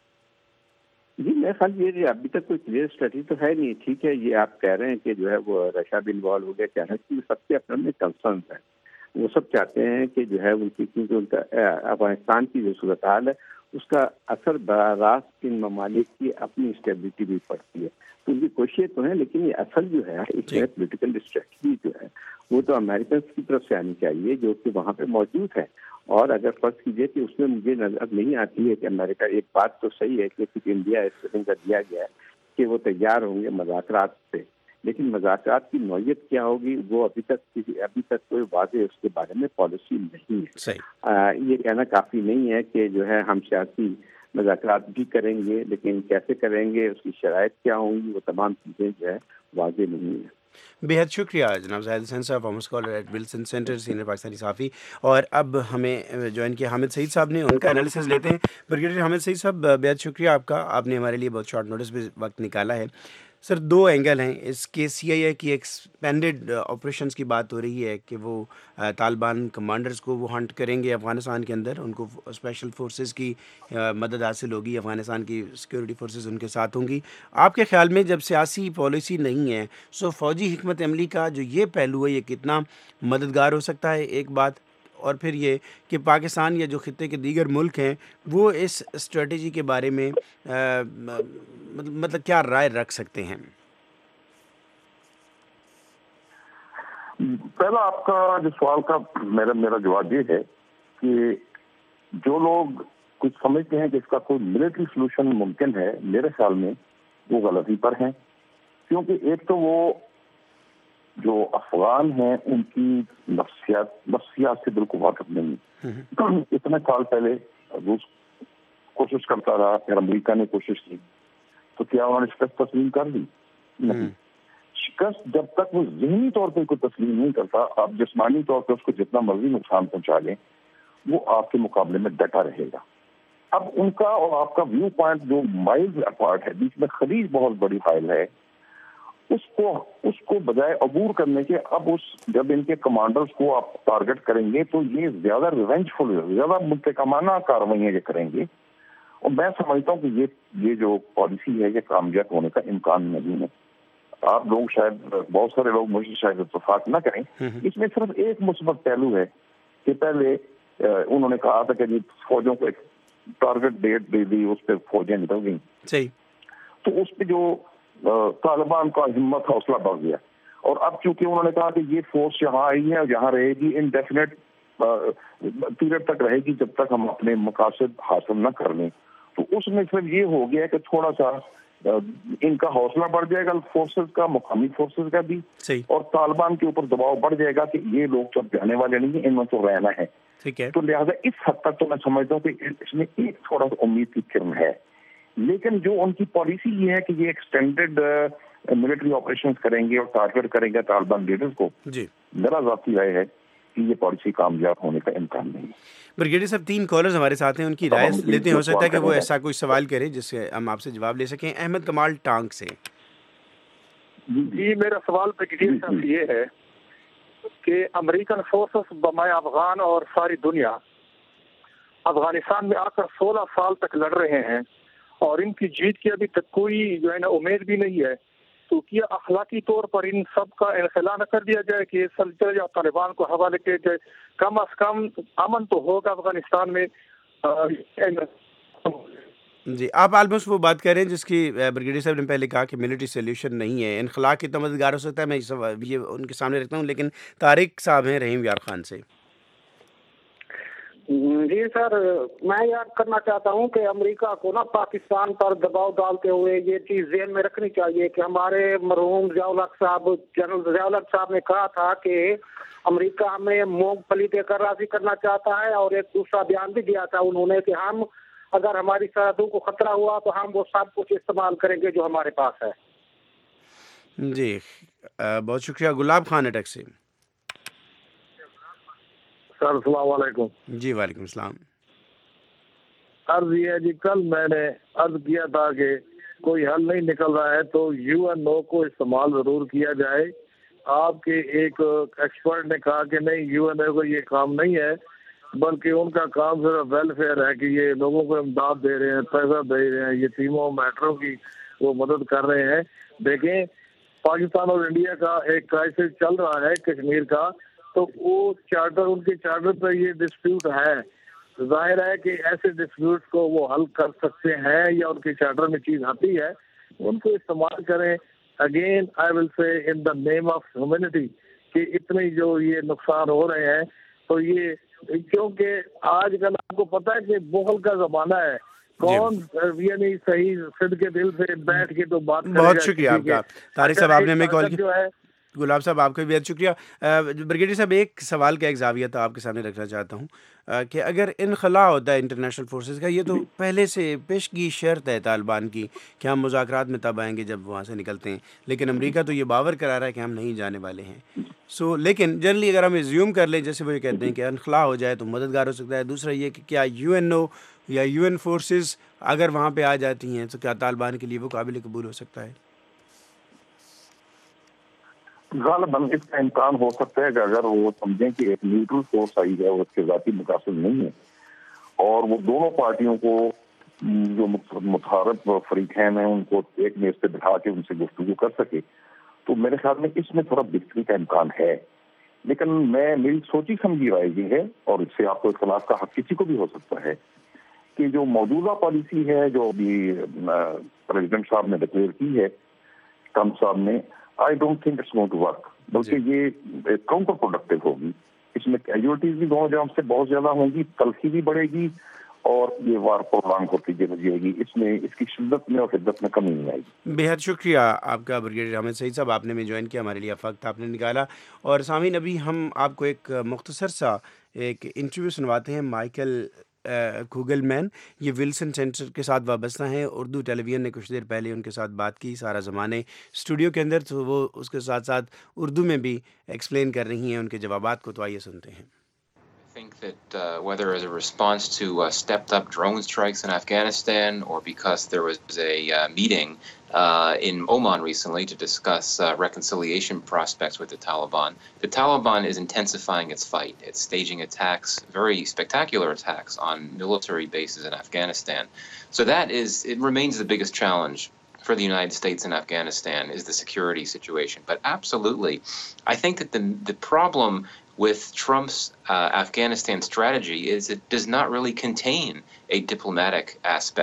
میرا خیال یہ ابھی تک کوئی کلیئر اسٹریٹجی تو ہے نہیں. ٹھیک ہے یہ آپ کہہ رہے ہیں کہ جو ہے وہ رشیا بھی انوالو ہو گیا, کہہ رہے ہیں سب کے اپنے اپنے کنسرنس ہیں. وہ سب چاہتے ہیں کہ جو ہے ان کی کیونکہ ان کا افغانستان کی جو صورتحال ہے اس کا اثر براہ راست ان ممالک کی اپنی اسٹیبلٹی بھی پڑتی ہے. تو ان کی کوششیں تو ہیں, لیکن یہ اصل جو ہے اس میں پولیٹیکل اسٹریٹجی جو ہے وہ تو امریکنس کی طرف سے آنی چاہیے جو کہ وہاں پہ موجود ہے. اور اگر فرض کیجیے کہ اس میں مجھے نظر نہیں آتی ہے کہ امریکہ, ایک بات تو صحیح ہے کہ انڈیا اس قسم کا دیا گیا ہے کہ وہ تیار ہوں گے مذاکرات پہ, لیکن مذاکرات کی نوعیت کیا ہوگی وہ ابھی تک کوئی واضح اس کے بارے میں پالیسی نہیں ہے. یہ کہنا کافی نہیں ہے کہ جو ہے ہم سیاسی مذاکرات بھی کریں گے, لیکن کیسے کریں گے, اس کی شرائط کیا ہوں گی, وہ تمام چیزیں جو ہے واضح نہیں ہیں. بے حد شکریہ جناب زاہد حسین صاحب, former scholar at Wilson Center, senior Pakistani صحافی. اور اب ہمیں جوائن کیا حامد سعید صاحب نے, ان کا انالیسز لیتے ہیں. بریگیڈیئر حامد سعید صاحب, بے حد شکریہ آپ کا, آپ نے ہمارے لیے بہت شارٹ نوٹس پہ وقت نکالا ہے. سر 2 اینگل ہیں اس کے. CIA کی ایکسپینڈڈ آپریشنز کی بات ہو رہی ہے کہ وہ طالبان کمانڈرز کو وہ ہنٹ کریں گے افغانستان کے اندر, ان کو اسپیشل فورسز کی مدد حاصل ہوگی, افغانستان کی سیکورٹی فورسز ان کے ساتھ ہوں گی. آپ کے خیال میں جب سیاسی پالیسی نہیں ہے سو فوجی حکمت عملی کا جو یہ پہلو ہے یہ کتنا مددگار ہو سکتا ہے؟ ایک بات. اور پھر یہ کہ پاکستان یا جو خطے کے دیگر ملک ہیں وہ اس اسٹریٹجی کے بارے میں مطلب کیا رائے رکھ سکتے ہیں؟ پہلا آپ کا جو سوال کا میرا جواب یہ ہے کہ جو لوگ کچھ سمجھتے ہیں کہ اس کا کوئی ملٹری سلوشن ممکن ہے, میرے خیال میں وہ غلطی پر ہیں. کیونکہ ایک تو وہ جو افغان ہیں ان کی نفسیات سے بالکل واقف نہیں. اتنے سال پہلے روس کوشش کرتا رہا, پھر امریکہ نے کوشش کی, تو کیا انہوں نے شکست تسلیم کر لی؟ نہیں. شکست جب تک وہ ذہنی طور پہ کوئی تسلیم نہیں کرتا, آپ جسمانی طور پہ اس کو جتنا مرضی نقصان پہنچا لیں وہ آپ کے مقابلے میں ڈٹا رہے گا. اب ان کا اور آپ کا ویو پوائنٹ جو مائلز اپارٹ ہے, بیچ میں خلیج بہت بڑی فائل ہے, اس کو بجائے عبور کرنے کے اب جب ان کے کمانڈرز کو آپ ٹارگٹ کریں گے تو یہ زیادہ ریونجفل, زیادہ منتقمانہ کارروائیاں یہ کریں گے. اور میں سمجھتا ہوں کہ یہ جو پالیسی ہے یہ کامیاب ہونے کا امکان نہیں ہے. آپ لوگ شاید, بہت سارے لوگ مجھے شاید اتفاق نہ کریں, اس میں صرف ایک مثبت پہلو ہے کہ پہلے انہوں نے کہا تھا کہ فوجوں کو ایک ٹارگٹ ڈیٹ دے دی, اس پہ فوجیں نکل گئیں. صحیح. تو اس پہ جو طالبان کا ہمت حوصلہ بڑھ گیا. اور اب چونکہ انہوں نے کہا کہ یہ فورس یہاں آئی ہے اور یہاں رہے گی انڈیفینٹ پیریڈ تک رہے گی جب تک ہم اپنے مقاصد حاصل نہ کر لیں. تو اس میں پھر یہ ہو گیا کہ تھوڑا سا ان کا حوصلہ بڑھ جائے گا فورسز کا, مقامی فورسز کا بھی, اور طالبان کے اوپر دباؤ بڑھ جائے گا کہ یہ لوگ تو جانے والے نہیں ہیں, ان میں تو رہنا ہے. تو لہٰذا اس حد تک تو میں سمجھتا ہوں کہ اس میں ایک تھوڑا سا امید کی کرن ہے. لیکن جو ان کی پالیسی یہ ہے کہ یہ ایکسٹینڈیڈ ملٹری آپریشنز کریں گے اور ٹارگیٹ کریں گے طالبان لیڈرز کو, میرا ذاتی رائے ہے کہ یہ پالیسی کامیاب ہونے کا امکان نہیں. بریگیڈیئر صاحب 3 کالرز ہمارے ساتھ ہیں, ان کی رائے لیتے ہیں, ہو سکتا ہے کہ وہ ایسا کوئی سوال کرے جس سے ہم آپ سے جواب لے سکیں. احمد کمال ٹانک سے. جی میرا سوال بریگیڈیئر صاحب یہ ہے کہ امریکن فورسز بمائے افغان اور ساری دنیا افغانستان میں آ کر 16 سال تک لڑ رہے ہیں اور ان کی جیت کی ابھی تک کوئی جو ہے نا امید بھی نہیں ہے. تو کیا اخلاقی طور پر ان سب کا انخلا نہ کر دیا جائے کہ چلے جاؤ طالبان کو حوالے کیا جائے, کم از کم امن تو ہوگا افغانستان میں. جی آپ آلموسٹ وہ بات کر رہے ہیں جس کی بریگیڈیئر صاحب نے پہلے کہا کہ ملٹری سلیوشن نہیں ہے, انخلا کی تو مددگار ہو سکتا ہے, میں یہ ان کے سامنے رکھتا ہوں. لیکن طارق صاحب ہیں رحیم یار خان سے. جی سر, میں یاد کرنا چاہتا ہوں کہ امریکہ کو نا پاکستان پر دباؤ ڈالتے ہوئے یہ چیز ذہن میں رکھنی چاہیے کہ ہمارے مرحوم جنرل ضیاء الحق صاحب نے کہا تھا کہ امریکہ ہمیں مونگ پھلی دے کر راضی کرنا چاہتا ہے, اور ایک دوسرا بیان بھی دیا تھا انہوں نے کہ ہم اگر ہماری سرحدوں کو خطرہ ہوا تو ہم وہ سب کچھ استعمال کریں گے جو ہمارے پاس ہے. جی بہت شکریہ. گلاب خان اٹک سے. سر السلام علیکم. جی وعلیکم السلام. عرض یہ ہے جی, کل میں نے عرض کیا تھا کہ کوئی حل نہیں نکل رہا ہے تو UNO کو استعمال ضرور کیا جائے. آپ کے ایک ایکسپرٹ نے کہا کہ نہیں UNO کو یہ کام نہیں ہے, بلکہ ان کا کام صرف ویلفیئر ہے کہ یہ لوگوں کو امداد دے رہے ہیں, پیسہ دے رہے ہیں, یتیموں میٹروں کی وہ مدد کر رہے ہیں. دیکھیں پاکستان اور انڈیا کا ایک کرائسس چل رہا ہے کشمیر کا, تو وہ چارٹر ان کے چارٹر پہ یہ ڈسپیوٹ ہے. ظاہر ہے کہ ایسے ڈسپیوٹ کو وہ حل کر سکتے ہیں یا ان کے چارٹر میں چیز آتی ہے, ان کو استعمال کریں. اگین آئی ول سے ان دا نیم آف ہیومینٹی کہ اتنے جو یہ نقصان ہو رہے ہیں, تو یہ کیونکہ آج کل آپ کو پتہ ہے کہ بغل کا زمانہ ہے, کون یعنی صحیح صد کے دل سے بیٹھ کے تو بات کرے گا. بہت شکریہ آپ کا طارق صاحب, آپ نے ہمیں کال کیا. گلاب صاحب آپ کا بھی بہت شکریہ. بریگیڈیئر صاحب ایک سوال کا ایک زاویہ تھا آپ کے سامنے رکھنا چاہتا ہوں کہ اگر انخلا ہوتا ہے انٹرنیشنل فورسز کا, یہ تو پہلے سے پیشگی شرط ہے طالبان کی کہ ہم مذاکرات میں تب آئیں گے جب وہاں سے نکلتے ہیں, لیکن امریکہ تو یہ باور کرا رہا ہے کہ ہم نہیں جانے والے ہیں. لیکن جنرلی اگر ہم زیوم کر لیں جیسے وہ یہ کہتے ہیں کہ انخلا ہو جائے تو مددگار ہو سکتا ہے. دوسرا یہ کہ کیا UNO یا UN فورسز اگر وہاں پہ آ جاتی ہیں تو کیا طالبان کے لیے وہ قابل قبول ہو سکتا ہے؟ غالباً اس کا امکان ہو سکتا ہے کہ اگر وہ سمجھیں کہ ایک نیوٹرل فورس آئی ہے, اس کے ذاتی مقاصد نہیں ہے, اور وہ دونوں پارٹیوں کو جو متحارب فریقین ہیں ان کو ایک میز پہ بٹھا کے ان سے گفتگو کر سکے, تو میرے خیال میں اس میں تھوڑا بہتری کا امکان ہے. لیکن میری سوچی سمجھی رائے یہ ہے, اور اس سے آپ کو اختلاف کا حق کسی کو بھی ہو سکتا ہے, کہ جو موجودہ پالیسی ہے جو ابھی پریزیڈنٹ صاحب نے ڈکلیئر کی ہے, ٹرمپ صاحب نے, I don't think it's going to work. بلکہ یہ کاؤنٹر پروڈکٹیو ہوگی. اس میں کیجولیٹیز بھی دونوں جانب سے بہت زیادہ ہوں گی, تلخی بھی بڑھے گی, اور یہ وار پرولانگ ہوتی جائے گی. اس میں اس کی شدت میں اور حدت میں کمی نہیں آئے گی. بہت شکریہ آپ کا بریگیڈیئر حامد سعید صاحب, آپ نے میں جوائن کیا, ہمارے لیے وقت آپ نے نکالا. اور سامعین ابھی ہم آپ کو ایک مختصر سا ایک انٹرویو سنواتے ہیں مائیکل کوگل مین, یہ ولسن سینٹر کے ساتھ وابستہ ہیں. اردو ٹیلی ویژن نے کچھ دیر پہلے ان کے ساتھ بات کی, سارا زمانے اسٹوڈیو کے اندر, تو وہ اس کے ساتھ ساتھ اردو میں بھی ایکسپلین کر رہی ہیں ان کے جوابات کو, تو آئیے سنتے ہیں. I think that whether as a response to stepped up drone strikes in Afghanistan or because there was a meeting in Oman recently to discuss reconciliation prospects with the Taliban is intensifying its fight. It's staging attacks, very spectacular attacks on military bases in Afghanistan. So it remains the biggest challenge for the United States in Afghanistan is the security situation. But absolutely, I think that the problem with Trump's Afghanistan strategy is it does not really contain a diplomatic aspect.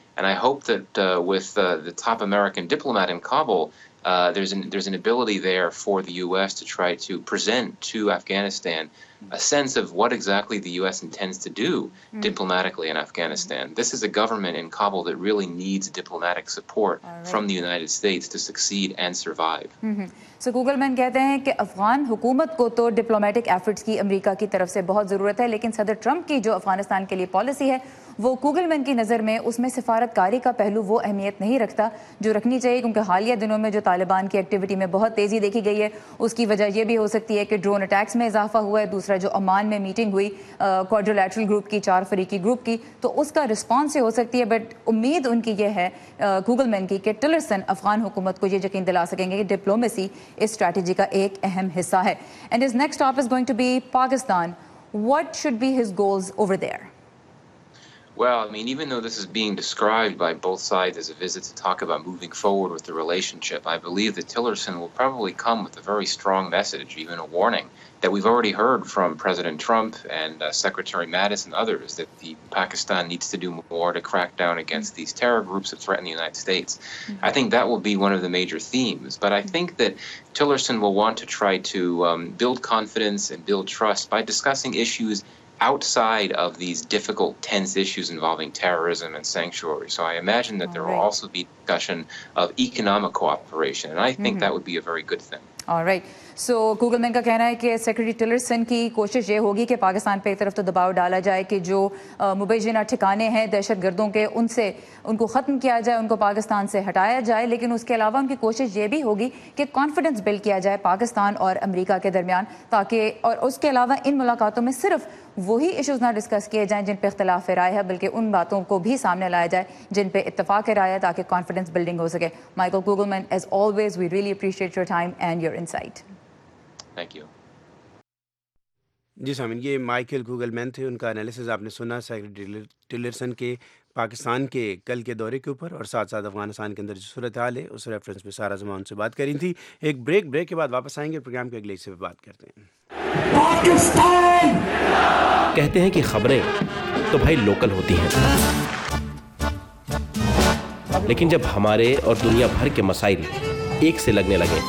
And I hope that with the top American diplomat in Kabul, there's an ability there for the U.S. to try to present to Afghanistan a sense of what exactly the U.S. intends to do diplomatically in Afghanistan. This is a government in Kabul that really needs diplomatic support from the United States to succeed and survive. So Kugelman کہتے ہیں کہ افغان حکومت کو تو diplomatic efforts کی امریکہ کی طرف سے بہت ضرورت ہے، لیکن صدر ٹرمپ کی جو افغانستان کے لیے پالیسی ہے وہ گوگل مین کی نظر میں اس میں سفارت کاری کا پہلو وہ اہمیت نہیں رکھتا جو رکھنی چاہیے، کیونکہ حالیہ دنوں میں جو طالبان کی ایکٹیویٹی میں بہت تیزی دیکھی گئی ہے اس کی وجہ یہ بھی ہو سکتی ہے کہ ڈرون اٹیکس میں اضافہ ہوا ہے، دوسرا جو عمان میں میٹنگ ہوئی کوادریلیٹرل گروپ کی 4 فریقی گروپ کی، تو اس کا رسپانس سے ہو سکتی ہے، بٹ امید ان کی یہ ہے گوگل مین کی کہ ٹلرسن افغان حکومت کو یہ یقین دلا سکیں گے کہ ڈپلومیسی اس اسٹریٹجی کا ایک اہم حصہ ہے. And his next stop is going to be Pakistan. What should be his goals over there? Well, I mean, even though this is being described by both sides as a visit to talk about moving forward with the relationship, I believe that Tillerson will probably come with a very strong message, even a warning, that we've already heard from President Trump and Secretary Mattis and others, that Pakistan needs to do more to crack down against these terror groups that threaten the United States. I think that will be one of the major themes. But I think that Tillerson will want to try to build confidence and build trust by discussing issues outside of these difficult, tense issues involving terrorism and sanctuary. So I imagine that there will also be discussion of economic cooperation, and I think that would be a very good thing. All right. So Kugelman کا کہنا ہے کہ secretary Tillerson کی کوشش یہ ہوگی کہ پاکستان پہ ایک طرف تو دباؤ ڈالا جائے کہ جو مبینہ ٹھکانے ہیں دہشت گردوں کے ان کو ختم کیا جائے، ان کو پاکستان سے ہٹایا جائے، لیکن اس کے علاوہ ان کی کوشش یہ بھی ہوگی کہ کانفیڈنس بلڈ کیا جائے پاکستان اور امریکہ کے درمیان، تاکہ اور اس کے علاوہ ان ملاقاتوں میں صرف وہی ایشوز نہ ڈسکس کیے جائیں جن پہ اختلاف رائے ہے، بلکہ ان باتوں کو بھی سامنے لایا جائے جن پہ اتفاق رائے ہے، تاکہ کانفیڈنس بلڈنگ ہو سکے. Michael Kugelman, as always we really appreciate your time and your insight. Thank you. جی سامعین، یہ مائیکل گوگل مین تھے، ان کا انالیسز آپ نے سنا سیکرٹری ٹلرسن کے پاکستان کے کل کے دورے کے اوپر، اور ساتھ ساتھ افغانستان کے اندر جو صورتحال ہے اس ریفرنس پہ سارا زمان سے بات کری تھی. ایک بریک کے بعد واپس آئیں گے، پروگرام کے اگلے حصے پہ بات کرتے ہیں. پاکستان کہتے ہیں کہ خبریں تو بھائی لوکل ہوتی ہیں، لیکن جب ہمارے اور دنیا بھر کے مسائل ایک سے لگنے لگے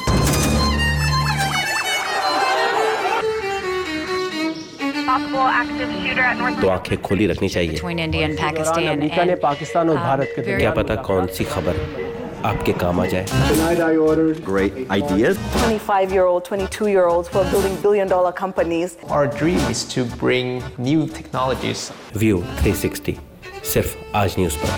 تو آنکھیں کھولی رکھنی چاہیے. امریکہ نے پاکستان اور بھارت کے کیا پتا کون سی خبر آپ کے کام آ جائے. Great ideas. 25-year-old, 22-year-olds who are building billion-dollar companies. Our dream is to bring new technologies. View 360 صرف آج نیوز پر.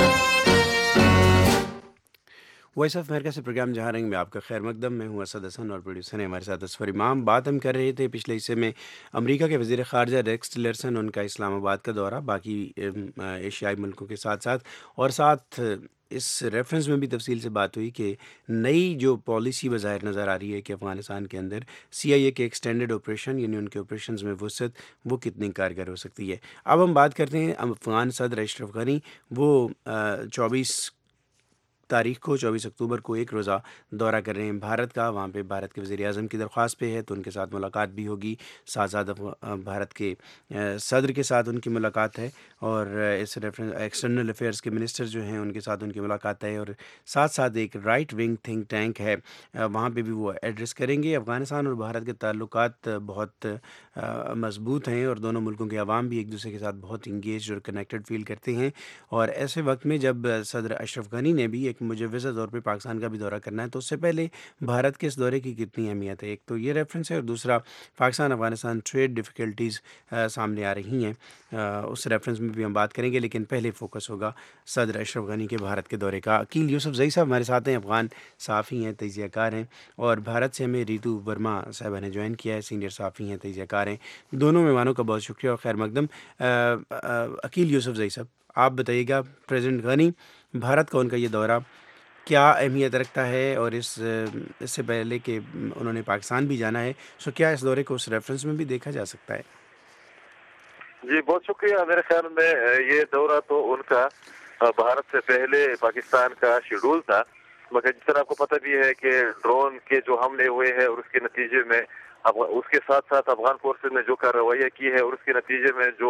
وائس آف امریکہ سے پروگرام جہاں رنگ میں آپ کا خیر مقدم. میں ہوں اسد حسن اور پروڈیوسر ہیں ہمارے ساتھ اسفر امام. بات ہم کر رہے تھے پچھلے حصے میں امریکہ کے وزیر خارجہ ریکس ٹلرسن، ان کا اسلام آباد کا دورہ، باقی ایشیائی ملکوں کے ساتھ ساتھ، اور ساتھ اس ریفرنس میں بھی تفصیل سے بات ہوئی کہ نئی جو پالیسی بظاہر نظر آ رہی ہے کہ افغانستان کے اندر CIA کے ایکسٹینڈڈ آپریشن، یعنی ان کے آپریشنز میں وسعت، وہ کتنی کارگر ہو سکتی ہے. اب ہم بات کرتے ہیں افغان صدر اشرف غنی. وہ 24 اکتوبر کو ایک روزہ دورہ کر رہے ہیں بھارت کا. وہاں پہ بھارت کے وزیر اعظم کی درخواست پہ ہے تو ان کے ساتھ ملاقات بھی ہوگی، ساتھ ساتھ بھارت کے صدر کے ساتھ ان کی ملاقات ہے، اور اس ایکسٹرنل افیئرس کے منسٹر جو ہیں ان کے ساتھ ان کی ملاقات ہے، اور ساتھ ساتھ ایک رائٹ ونگ تھنک ٹینک ہے وہاں پہ بھی وہ ایڈریس کریں گے. افغانستان اور بھارت کے تعلقات بہت مضبوط ہیں، اور دونوں ملکوں کے عوام بھی ایک دوسرے کے ساتھ بہت انگیجڈ اور کنیکٹڈ فیل کرتے ہیں. اور ایسے وقت میں جب صدر اشرف غنی نے بھی ایک مجوزہ طور پہ پاکستان کا بھی دورہ کرنا ہے، تو اس سے پہلے بھارت کے اس دورے کی کتنی اہمیت ہے. ایک تو یہ ریفرنس ہے، اور دوسرا پاکستان افغانستان ٹریڈ ڈیفیکلٹیز سامنے آ رہی ہیں، اس ریفرنس میں بھی ہم بات کریں گے. لیکن پہلے فوکس ہوگا صدر اشرف غنی کے بھارت کے دورے کا. عقیل یوسف زئی صاحب ہمارے ساتھ ہیں، افغان صحافی ہیں، تجزیہ کار ہیں، اور بھارت سے ہمیں ریتو ورما صاحبہ نے جوائن کیا ہے، سینئر صحافی ہیں، تجزیہ کار ہیں. دونوں مہمانوں کا بہت شکریہ اور خیر مقدم. عقیل یوسف زئی صاحب، آپ بتائیے گا پریزیڈنٹ غنی، بھارت کا ان کا یہ دورہ کیا اہمیت رکھتا ہے، اور اس سے پہلے کہ انہوں نے پاکستان بھی جانا ہے، سو کیا اس دورے کو اس ریفرنس میں بھی دیکھا جا سکتا ہے؟ جی بہت شکریہ. میرے خیال میں یہ دورہ تو ان کا بھارت سے پہلے پاکستان کا شیڈول تھا، مگر جس طرح آپ کو پتہ بھی ہے کہ ڈرون کے جو حملے ہوئے ہیں اور اس کے نتیجے میں اس کے ساتھ ساتھ افغان فورسز نے جو کارروائیاں کی ہے، اور اس کے نتیجے میں جو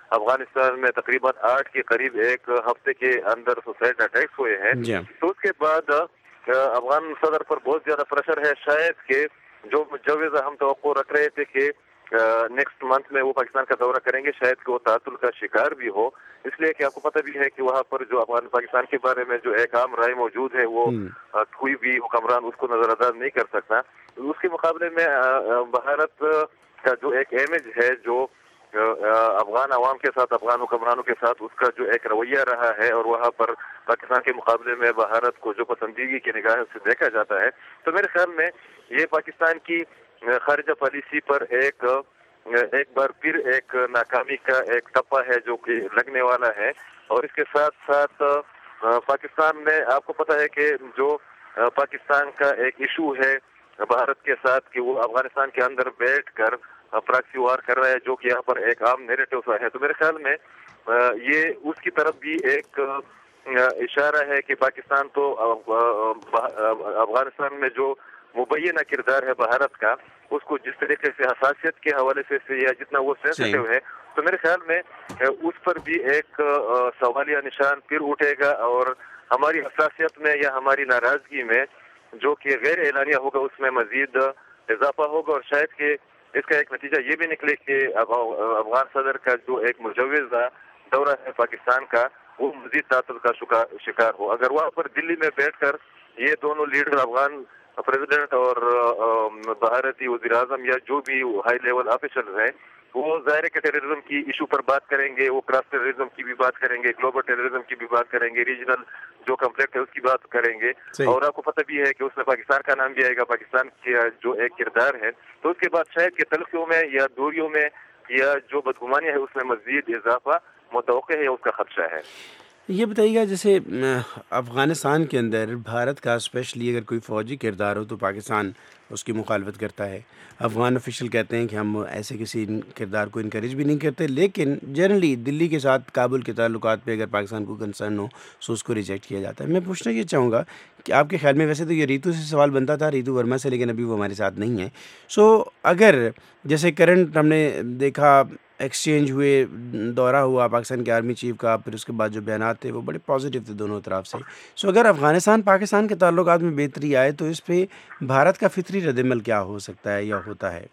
افغانستان میں تقریباً 8 کے قریب ایک ہفتے کے اندر سوسائڈ اٹیکس ہوئے ہیں. تو اس کے بعد افغان صدر پر بہت زیادہ پریشر ہے شاید کہ جو مجوزہ ہم توقع رکھ رہے تھے کہ نیکسٹ منتھ میں وہ پاکستان کا دورہ کریں گے, شاید کہ وہ تعطل کا شکار بھی ہو, اس لیے کہ آپ کو پتہ بھی ہے کہ وہاں پر جو افغان پاکستان کے بارے میں جو ایک عام رائے موجود ہے وہ کوئی بھی حکمران اس کو نظر انداز نہیں کر سکتا. اس کے مقابلے میں بھارت کا جو ایک امیج ہے جو افغان عوام کے ساتھ, افغان حکمرانوں کے ساتھ اس کا جو ایک رویہ رہا ہے, اور وہاں پر پاکستان کے مقابلے میں بھارت کو جو پسندیدگی کی نگاہ سے دیکھا جاتا ہے, تو میرے خیال میں یہ پاکستان کی خارجہ پالیسی پر ایک بار پھر ایک ناکامی کا ایک ٹپا ہے جو کہ لگنے والا ہے. اور اس کے ساتھ ساتھ پاکستان میں آپ کو پتہ ہے کہ جو پاکستان کا ایک ایشو ہے بھارت کے ساتھ کہ وہ افغانستان کے اندر بیٹھ کر پراکسی وار کر رہا ہے, جو کہ یہاں پر ایک عام نیریٹو سا ہے. تو میرے خیال میں یہ اس کی طرف بھی ایک اشارہ ہے کہ پاکستان تو افغانستان میں جو مبینہ کردار ہے بھارت کا, اس کو جس طریقے سے حساسیت کے حوالے سے یا جتنا وہ سینسیٹیو ہے, تو میرے خیال میں اس پر بھی ایک سوالیہ نشان پھر اٹھے گا, اور ہماری حساسیت میں یا ہماری ناراضگی میں جو کہ غیر اعلانیہ ہوگا اس میں مزید اضافہ ہوگا, اور شاید کہ اس کا ایک نتیجہ یہ بھی نکلے کہ افغان صدر کا جو ایک مجوزہ دورہ ہے پاکستان کا وہ مزید تعطل کا شکار ہو. اگر وہاں پر دلی میں بیٹھ کر یہ دونوں لیڈر افغان پریزیڈنٹ اور بھارتی وزیر اعظم یا جو بھی ہائی لیول آفیسرز ہیں, وہ ظاہر کے ٹیررزم کی ایشو پر بات کریں گے, وہ کراس ٹیررزم کی بھی بات کریں گے, گلوبل ٹیررزم کی بھی بات کریں گے, ریجنل جو کنفلکٹ ہے اس کی بات کریں گے, اور آپ کو پتہ بھی ہے کہ اس میں پاکستان کا نام بھی آئے گا, پاکستان کا جو ایک کردار ہے. تو اس کے بعد شاید کہ تلخیوں میں یا دوریوں میں یا جو بدگمانیاں ہے اس میں مزید اضافہ متوقع ہے یا اس کا خدشہ ہے. یہ بتائیے گا جیسے افغانستان کے اندر بھارت کا اسپیشلی اگر کوئی فوجی کردار ہو تو پاکستان اس کی مخالفت کرتا ہے. افغان آفیشل کہتے ہیں کہ ہم ایسے کسی کردار کو انکریج بھی نہیں کرتے, لیکن جنرلی دلی کے ساتھ کابل کے تعلقات پہ اگر پاکستان کو کنسرن ہو تو اس کو ریجیکٹ کیا جاتا ہے. میں پوچھنا یہ چاہوں گا کہ آپ کے خیال میں, ویسے تو یہ ریتو سے سوال بنتا تھا, ریتو ورما سے, لیکن ابھی وہ ہمارے ساتھ نہیں ہے. سو اگر جیسے کرنٹ ہم نے دیکھا ایکسچینج ہوئے, دورہ ہوا پاکستان کے آرمی چیف کا, پھر اس کے بعد جو بیانات تھے وہ بڑے پازیٹیو تھے دونوں طرف سے. سو اگر افغانستان پاکستان کے تعلقات میں بہتری آئے تو اس پہ بھارت کا فطری رد عمل کیا ہو سکتا ہے یا ہوتا ہے؟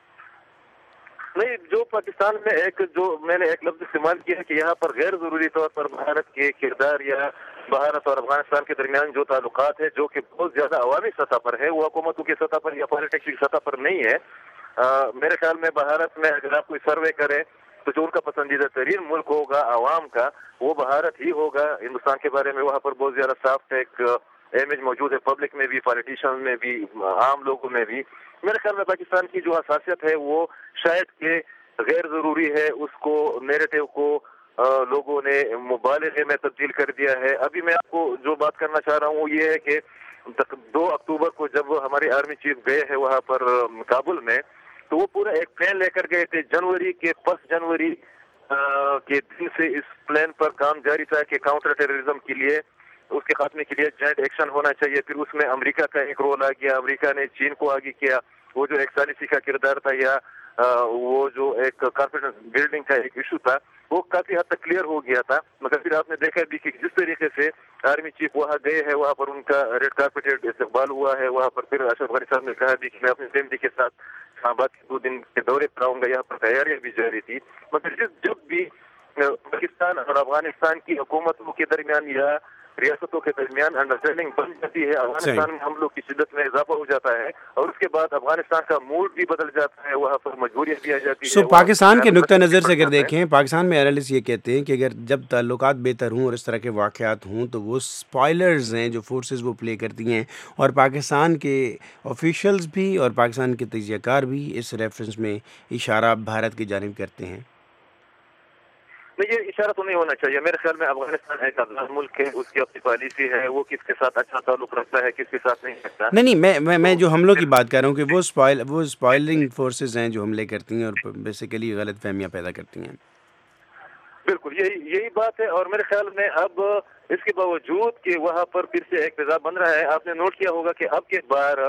نہیں, جو پاکستان میں جو میں نے ایک لفظ استعمال کیا ہے کہ یہاں پر غیر ضروری طور پر بھارت کے کردار یا بھارت اور افغانستان کے درمیان جو تعلقات ہے جو کہ بہت زیادہ عوامی سطح پر ہے, وہ حکومتوں کی سطح پر یا پالیٹکس کی سطح پر نہیں ہے. میرے خیال میں بھارت میں اگر آپ کوئی سروے کریں تو جو ان کا پسندیدہ ترین ملک ہوگا عوام کا وہ بھارت ہی ہوگا. ہندوستان کے بارے میں وہاں پر بہت زیادہ صاف ایک امیج موجود ہے, پبلک میں بھی, پالیٹیشن میں بھی, عام لوگوں میں بھی. میرے خیال میں پاکستان کی جو حساسیت ہے وہ شاید کہ غیر ضروری ہے, اس کو نیریٹو کو لوگوں نے مبالغے میں تبدیل کر دیا ہے. ابھی میں آپ کو جو بات کرنا چاہ رہا ہوں وہ یہ ہے کہ 2 اکتوبر کو جب ہمارے آرمی چیف گئے ہیں وہاں پر کابل میں, تو وہ پورا ایک پلان لے کر گئے تھے. جنوری کے 1 جنوری کے دن سے اس پلان پر کام جاری تھا کہ کاؤنٹر ٹیررزم کے لیے, اس کے خاتمے کے لیے جوائنٹ ایکشن ہونا چاہیے. پھر اس میں امریکہ کا ایک رول آ گیا, امریکہ نے چین کو آگے کیا. وہ جو ایک ثالثی کا کردار تھا یا وہ جو ایک کانفیڈنس بلڈنگ کا ایک ایشو تھا وہ کافی حد تک کلیئر ہو گیا تھا. مگر پھر آپ نے دیکھا بھی کہ جس طریقے سے آرمی چیف وہاں گئے ہیں, وہاں پر ان کا ریڈ کارپیٹڈ استقبال ہوا ہے. وہاں پر پھر اشرف غنی صاحب نے کہا بھی کہ میں اپنی فیملی کے ساتھ اسلام آباد کے 2 دن کے دورے پر آؤں گا. یہاں پر تیاریاں بھی جاری تھی. مگر جب بھی پاکستان اور افغانستان کی حکومتوں کے درمیان یا ریاستوں کے درمیان انڈرسٹینڈنگ بن جاتی ہے, افغانستان میں حملوں کی شدت میں اضافہ ہو جاتا ہے, اور اس کے بعد افغانستان کا موڈ بھی بدل جاتا ہے, وہاں پر مجبوریاں بھی آ جاتی ہے. پاکستان کے نقطہ نظر سے اگر دیکھیں, پاکستان میں اینالسٹ یہ کہتے ہیں کہ اگر جب تعلقات بہتر ہوں اور اس طرح کے واقعات ہوں تو وہ اسپوائلرز ہیں جو فورسز وہ پلے کرتی ہیں, اور پاکستان کے آفیشلز بھی اور پاکستان کے تجزیہ کار بھی اس ریفرنس میں اشارہ بھارت کی جانب کرتے ہیں. نہیں, یہ اشارہ تو نہیں ہونا چاہیے. میرے خیال میں افغانستان ایک آزاد ملک ہے, اس کی اپنی پالیسی ہے, وہ کس کے ساتھ اچھا تعلق رکھتا ہے, کس کے ساتھ نہیں رکھتا. نہیں, میں جو حملوں کی بات کر رہا ہوں کہ وہ اسپوائلنگ فورسز ہیں جو حملے کرتی ہیں اور بیسیکلی غلط فہمیاں پیدا کرتی ہیں. بالکل یہی بات ہے. اور میرے خیال میں اب اس کے باوجود کہ وہاں پر پھر سے ایک تضاد بن رہا ہے, آپ نے نوٹ کیا ہوگا کہ اب کے بار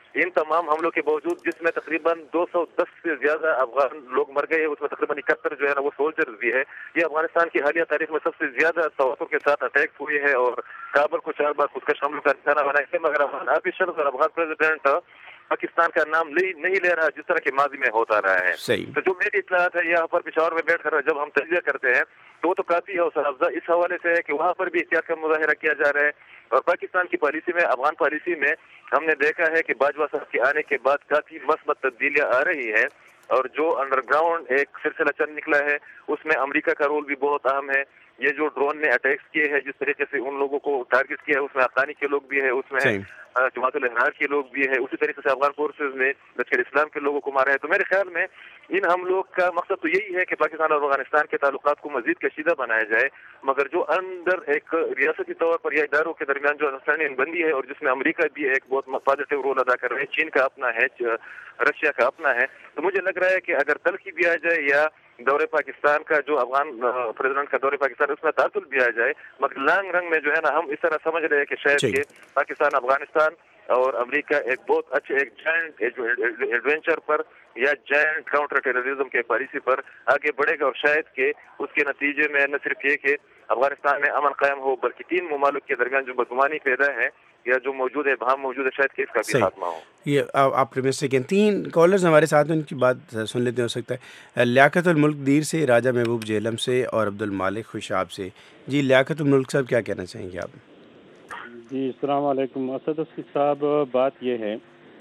ان تمام حملوں کے باوجود جس میں تقریباً 210 سے زیادہ افغان لوگ مر گئے، اس میں تقریباً 71 جو ہے نا وہ سولجرز بھی ہے. یہ افغانستان کی حالیہ تاریخ میں سب سے زیادہ تواتر کے ساتھ اٹیک ہوئے ہیں اور کابل کو 4 بار خودکش حملوں کا نشانہ بنائے تھے. مگر افغان آفیشرز اور افغان پریزیڈنٹ پاکستان کا نام نہیں لے رہا جس طرح کے ماضی میں ہوتا رہا ہے. تو جو میری اطلاعات ہے یہاں پر پشاور میں بیٹھ کر جب ہم تجزیہ کرتے ہیں تو کافی حوصلہ افزا اس حوالے سے ہے کہ وہاں پر بھی احتیاط کا مظاہرہ کیا جا رہا ہے. اور پاکستان کی پالیسی میں، افغان پالیسی میں ہم نے دیکھا ہے کہ باجوہ صاحب کے آنے کے بعد کافی مثبت تبدیلیاں آ رہی ہیں. اور جو انڈر گراؤنڈ ایک سلسلہ چل نکلا ہے اس میں امریکہ کا رول بھی بہت اہم ہے. یہ جو ڈرون نے اٹیکس کیے ہیں، جس طریقے سے ان لوگوں کو ٹارگٹ کیا ہے، اس میں افغانی کے لوگ بھی ہیں، اس میں جماعت الاحرار کے لوگ بھی ہیں، اسی طریقے سے افغان فورسز نے لشکر اسلام کے لوگوں کو مارا ہے. تو میرے خیال میں ان حملوں کا مقصد تو یہی ہے کہ پاکستان اور افغانستان کے تعلقات کو مزید کشیدہ بنایا جائے. مگر جو اندر ایک ریاستی طور پر یا اداروں کے درمیان جو انڈرسٹینڈنگ بندی ہے اور جس میں امریکہ بھی ایک بہت پازیٹیو رول ادا کر رہے ہیں، چین کا اپنا ہے، رشیا کا اپنا ہے، تو مجھے لگ رہا ہے کہ اگر تلخی بھی آ جائے یا دورے پاکستان کا جو افغان پریزیڈنٹ کا دورے پاکستان اس میں تعطل بھی آ جائے، مگر لانگ رنگ میں جو ہے نا ہم اس طرح سمجھ رہے ہیں کہ شاید کہ پاکستان افغانستان اور امریکہ ایک بہت اچھے ایک جائنٹ ایڈونچر پر یا جائنٹ کاؤنٹر ٹیررزم کے پالیسی پر آگے بڑھے گا. اور شاید کہ اس کے نتیجے میں نہ صرف یہ کہ افغانستان میں امن قائم ہو بلکہ 3 ممالک کے درمیان جو بدگمانی پیدا ہے یا جو موجود ہے بہام موجود ہے، شاید کہ اس کا بھی خاتمہ ہو. یہ آپ پریمیس سے کہیں 3 کالرز ہمارے ساتھ ہیں، ان کی بات سن لیتے ہو سکتا ہے. لیاقت الملک دیر سے، راجہ محبوب جہلم سے اور عبد المالک خوشاب سے. جی لیاقت الملک صاحب کیا کہنا چاہیں گے آپ؟ جی السلام علیکم. اسد عسکری صاحب، بات یہ ہے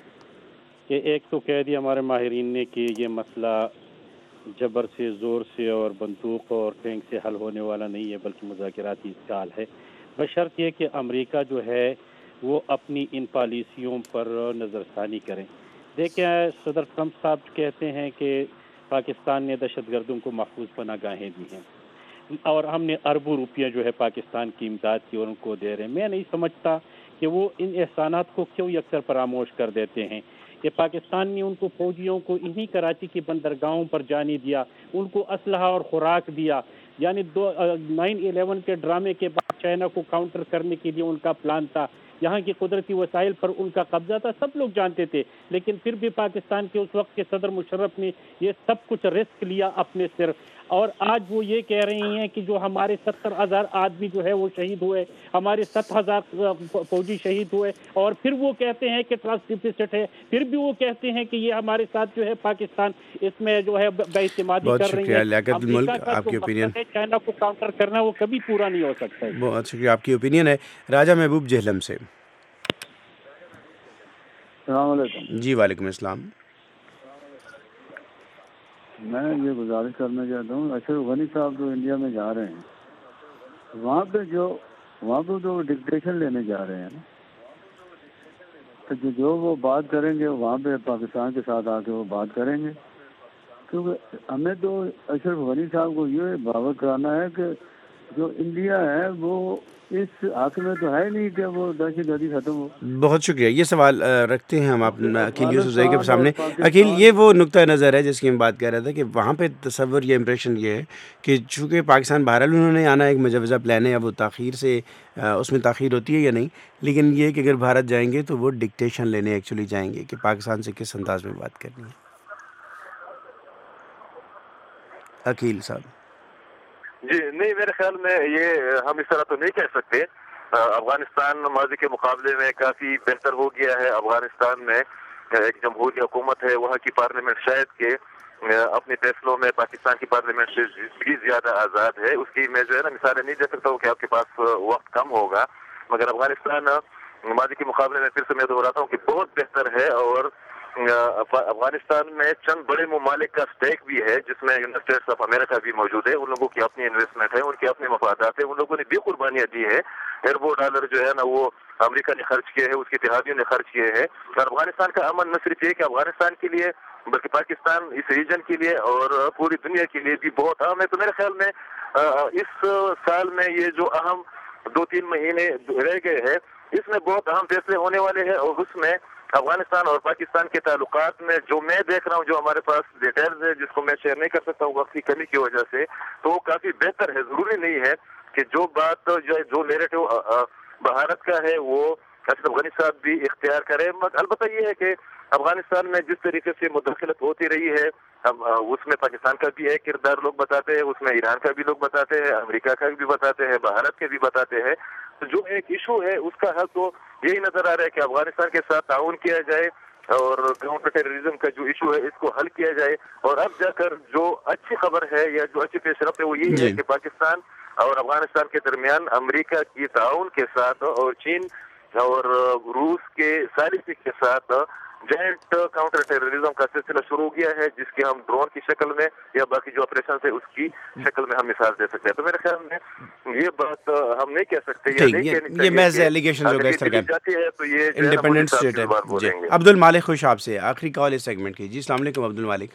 کہ ایک تو کہہ دیا ہمارے ماہرین نے کہ یہ مسئلہ جبر سے، زور سے اور بندوق اور ٹینک سے حل ہونے والا نہیں ہے بلکہ مذاکراتی چال ہے، بشرط یہ کہ امریکہ جو ہے وہ اپنی ان پالیسیوں پر نظر ثانی کریں. دیکھیں صدر ٹرمپ صاحب کہتے ہیں کہ پاکستان نے دہشت گردوں کو محفوظ پناہ گاہیں دی ہیں اور ہم نے اربوں روپیہ جو ہے پاکستان کی امداد کی اور ان کو دے رہے ہیں. میں نہیں سمجھتا کہ وہ ان احسانات کو کیوں یکسر فراموش کر دیتے ہیں کہ پاکستان نے ان کو فوجیوں کو انہی کراچی کی بندرگاہوں پر جانے دیا، ان کو اسلحہ اور خوراک دیا. یعنی 9/11 کے ڈرامے کے بعد چائنا کو کاؤنٹر کرنے کے لیے ان کا پلان تھا. یہاں کی قدرتی وسائل پر ان کا قبضہ تھا، سب لوگ جانتے تھے، لیکن پھر بھی پاکستان کے اس وقت کے صدر مشرف نے یہ سب کچھ رسک لیا اپنے سر. اور آج وہ یہ کہہ رہی ہیں کہ جو ہمارے 70,000 آدمی جو ہے وہ شہید ہوئے، ہمارے 7,000 فوجی شہید ہوئے، اور پھر وہ کہتے ہیں کہ ٹرسٹ ڈیفیسٹ ہے، پھر بھی وہ کہتے ہیں کہ یہ ہمارے ساتھ جو ہے پاکستان اس میں جو ہے بے اعتمادی کر رہی ہے. لیاقت الملک آپ کی اوپینین، چائنا کو کاؤنٹر کرنا وہ کبھی پورا نہیں ہو سکتا. بہت شکریہ، آپ کی اوپینین ہے. راجہ محبوب جہلم سے. السلام علیکم. جی وعلیکم السلام. میں یہ گزارش کرنا چاہتا ہوں، اشرف غنی صاحب جو انڈیا میں جا رہے ہیں وہاں پہ جو ڈکٹیشن لینے جا رہے ہیں تو جو وہ بات کریں گے وہاں پہ پاکستان کے ساتھ آ کے وہ بات کریں گے، کیونکہ ہمیں تو اشرف غنی صاحب کو یہ باور کرانا ہے کہ جو انڈیا ہے وہ اس حق میں تو ہے نہیں کہ وہ دہشت گردی ختم ہو. بہت شکریہ. یہ سوال رکھتے ہیں ہم اپنا عقیل یوسف زئی کے سامنے. عقیل، یہ وہ نقطہ نظر ہے جس کی ہم بات کر رہے تھے کہ وہاں پہ تصور یا امپریشن یہ ہے کہ چونکہ پاکستان بہرحال انہوں نے آنا ایک مجوزہ پلان ہے، اب وہ تاخیر سے اس میں تاخیر ہوتی ہے یا نہیں، لیکن یہ کہ اگر بھارت جائیں گے تو وہ ڈکٹیشن لینے ایکچولی جائیں گے کہ پاکستان سے کس انداز میں بات کرنی ہے. عقیل صاحب جی نہیں، میرے خیال میں یہ ہم اس طرح تو نہیں کہہ سکتے. افغانستان ماضی کے مقابلے میں کافی بہتر ہو گیا ہے. افغانستان میں ایک جمہوری حکومت ہے، وہاں کی پارلیمنٹ شاید کہ اپنے فیصلوں میں پاکستان کی پارلیمنٹ سے بھی زیادہ آزاد ہے. اس کی میں جو ہے نا مثالیں نہیں دے سکتا ہوں کہ آپ کے پاس وقت کم ہوگا، مگر افغانستان ماضی کے مقابلے میں پھر سے میں دہراتا ہوں کہ بہت بہتر ہے. اور افغانستان میں چند بڑے ممالک کا سٹیک بھی ہے جس میں یونائیٹڈ اسٹیٹس آف امریکہ بھی موجود ہے. ان لوگوں کی اپنی انویسٹمنٹ ہے، ان کے اپنے مفادات ہیں، ان لوگوں نے بھی قربانیاں دی ہیں. اربوں ڈالر جو ہے نا وہ امریکہ نے خرچ کیے ہیں، اس کے اتحادیوں نے خرچ کیے ہیں. اور افغانستان کا امن نہ صرف یہ کہ افغانستان کے لیے بلکہ پاکستان اس ریجن کے لیے اور پوری دنیا کے لیے بھی بہت اہم ہے. تو میرے خیال میں اس سال میں یہ جو اہم 2-3 مہینے رہ گئے ہیں اس میں بہت اہم فیصلے ہونے والے ہیں. اور اس میں افغانستان اور پاکستان کے تعلقات میں جو میں دیکھ رہا ہوں، جو ہمارے پاس ڈیٹیلز ہے جس کو میں شیئر نہیں کر سکتا ہوں وقت کی کمی کی وجہ سے، تو وہ کافی بہتر ہے. ضروری نہیں ہے کہ جو بات جو نیریٹو بھارت کا ہے وہ اشرف غنی صاحب بھی اختیار کریں. البتہ یہ ہے کہ افغانستان میں جس طریقے سے مداخلت ہوتی رہی ہے اس میں پاکستان کا بھی ایک کردار لوگ بتاتے ہیں, اس میں ایران کا بھی لوگ بتاتے ہیں, امریکہ کا بھی بتاتے ہیں, بھارت کے بھی بتاتے ہیں. تو جو ایک ایشو ہے اس کا حل تو یہی نظر آ رہا ہے کہ افغانستان کے ساتھ تعاون کیا جائے اور کاؤنٹر ٹیررزم کا جو ایشو ہے اس کو حل کیا جائے. اور اب جا کر جو اچھی خبر ہے یا جو اچھی پیش رفت ہے وہ یہی ہے کہ پاکستان اور افغانستان کے درمیان امریکہ کی تعاون کے ساتھ اور چین اور روس کے ثالثی کے ساتھ جوائنٹ کاؤنٹر ٹیررزم کا سلسلہ شروع ہو گیا ہے, جس کی ہم ڈرون کی شکل میں یا باقی جو آپریشن ہے اس کی شکل میں ہم مثال دے سکتے ہیں. تو میرے خیال میں یہ بات ہم نہیں کہہ سکتے یہ محض ایلیگیشن جو اس طرح جاتی ہے تو یہ انڈیپینڈنٹ اسٹیٹ ہے. عبد المالک خوش آپ سے آخری کال اس سیگمنٹ کی. جی السلام علیکم عبد المالک.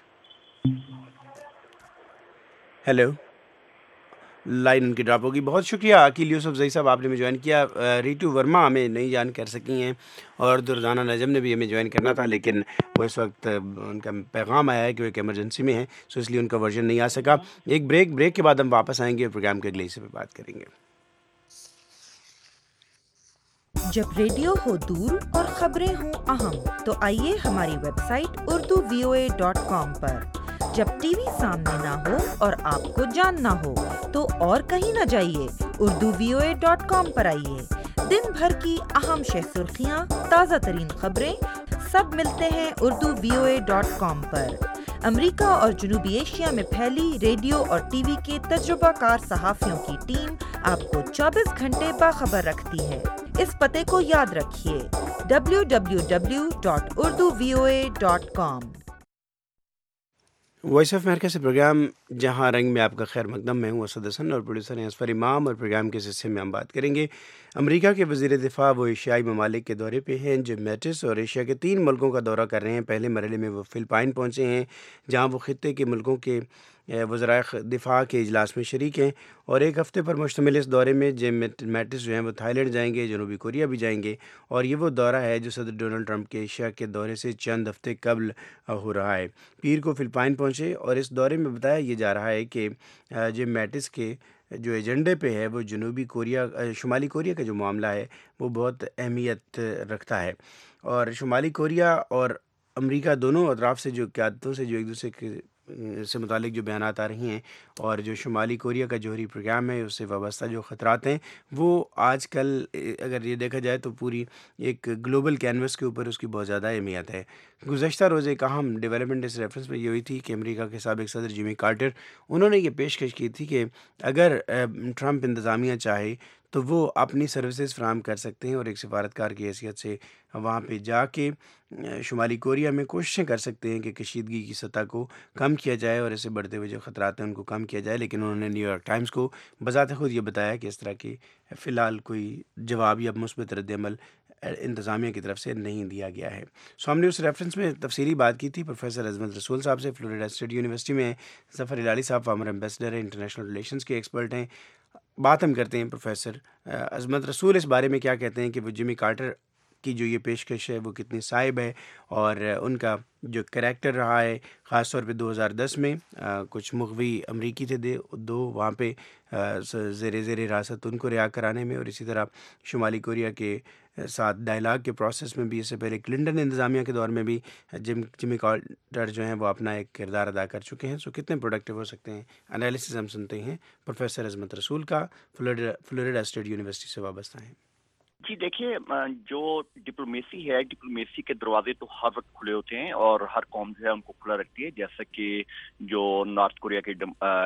ہیلو, لائن ان کی ڈراپ ہوگی. بہت شکریہ عقیل یوسف زئی صاحب, آپ نے ہمیں جوائن کیا. ریتو ورما ہمیں نہیں جوائن کر سکی ہیں اور درزانہ نجم نے بھی ہمیں جوائن کرنا تھا, لیکن وہ اس وقت ان کا پیغام آیا ہے کہ وہ ایک ایمرجنسی میں ہیں, سو اس لیے ان کا ورژن نہیں آ سکا. ایک بریک کے بعد ہم واپس آئیں گے اور پروگرام کے اگلے حصے پہ بات کریں گے. جب ریڈیو ہو دور اور خبریں ہوں اہم تو آئیے ہماری ویب سائٹ urduvoa.com پر. جب ٹی وی سامنے نہ ہو اور آپ کو جاننا ہو تو اور کہیں نہ جائیے, urduvoa.com پر آئیے. دن بھر کی اہم سرخیاں, تازہ ترین خبریں سب ملتے ہیں urduvoa.com پر. امریکہ اور جنوبی ایشیا میں پھیلی ریڈیو اور ٹی وی کے تجربہ کار صحافیوں کی ٹیم آپ کو 24 گھنٹے باخبر رکھتی ہے. اس پتے کو یاد رکھیے, www.urduvoa.com. وائس آف امریکہ سے پروگرام جہاں رنگ میں آپ کا خیر مقدم. میں ہوں اسد حسن اور پروڈیوسر ہیں اصفر امام, اور پروگرام کے حصے میں ہم بات کریں گے امریکہ کے وزیر دفاع وہ ایشیائی ممالک کے دورے پہ ہیں. جم میٹس اور ایشیا کے 3 ملکوں کا دورہ کر رہے ہیں. پہلے مرحلے میں وہ فلپائن پہنچے ہیں, جہاں وہ خطے کے ملکوں کے وزرائے دفاع کے اجلاس میں شریک ہیں. اور ایک ہفتے پر مشتمل اس دورے میں جم میٹس جو ہیں وہ تھائی لینڈ جائیں گے, جنوبی کوریا بھی جائیں گے. اور یہ وہ دورہ ہے جو صدر ڈونلڈ ٹرمپ کے ایشیا کے دورے سے چند ہفتے قبل ہو رہا ہے. پیر کو فلپائن پہنچے اور اس دورے میں بتایا یہ جا رہا ہے کہ جم میٹس کے جو ایجنڈے پہ ہے وہ شمالی کوریا کا جو معاملہ ہے وہ بہت اہمیت رکھتا ہے. اور شمالی کوریا اور امریکہ دونوں اطراف سے جو قیادتوں سے جو ایک دوسرے سے متعلق جو بیانات آ رہی ہیں, اور جو شمالی کوریا کا جوہری پروگرام ہے اس سے وابستہ جو خطرات ہیں, وہ آج کل اگر یہ دیکھا جائے تو پوری ایک گلوبل کینوس کے اوپر اس کی بہت زیادہ اہمیت ہے. گزشتہ روز ایک اہم ڈیولپمنٹ اس ریفرنس میں یہ ہوئی تھی کہ امریکہ کے سابق صدر جمی کارٹر انہوں نے یہ پیشکش کی تھی کہ اگر ٹرمپ انتظامیہ چاہے تو وہ اپنی سروسز فراہم کر سکتے ہیں اور ایک سفارتکار کی حیثیت سے وہاں پہ جا کے شمالی کوریا میں کوششیں کر سکتے ہیں کہ کشیدگی کی سطح کو کم کیا جائے اور اسے بڑھتے ہوئے جو خطرات ہیں ان کو کم کیا جائے. لیکن انہوں نے نیو یارک ٹائمز کو بذات خود یہ بتایا کہ اس طرح کی فی الحال کوئی جواب یا مثبت رد عمل انتظامیہ کی طرف سے نہیں دیا گیا ہے. سو ہم نے اس ریفرنس میں تفصیلی بات کی تھی پروفیسر عظمت رسول صاحب سے, فلوریڈا اسٹیٹ یونیورسٹی میں. ظفر ہلالی صاحب فارمر ایمبیسڈر ہیں, انٹرنیشنل ریلیشنز کے ایکسپرٹ ہیں. بات ہم کرتے ہیں پروفیسر عظمت رسول اس بارے میں کیا کہتے ہیں کہ وہ جمی کارٹر کی جو یہ پیشکش ہے وہ کتنی صائب ہے, اور ان کا جو کریکٹر رہا ہے خاص طور پہ 2010 میں کچھ مغوی امریکی تھے 2 وہاں پہ زیر حراست ان کو رہا کرانے میں, اور اسی طرح شمالی کوریا کے ساتھ ڈائلاگ کے پروسیس میں بھی. اس سے پہلے کلنٹن انتظامیہ کے دور میں بھی جمی کارٹر جو ہیں وہ اپنا ایک کردار ادا کر چکے ہیں. سو کتنے پروڈکٹیو ہو سکتے ہیں, انالیسس ہم سنتے ہیں پروفیسر عظمت رسول کا, فلوریڈا اسٹیٹ یونیورسٹی سے وابستہ ہیں. جی دیکھیے, جو ڈپلومیسی ہے, ڈپلومیسی کے دروازے تو ہر وقت کھلے ہوتے ہیں اور ہر قوم جو ہے ان کو کھلا رکھتی ہے. جیسا کہ جو نارتھ کوریا کے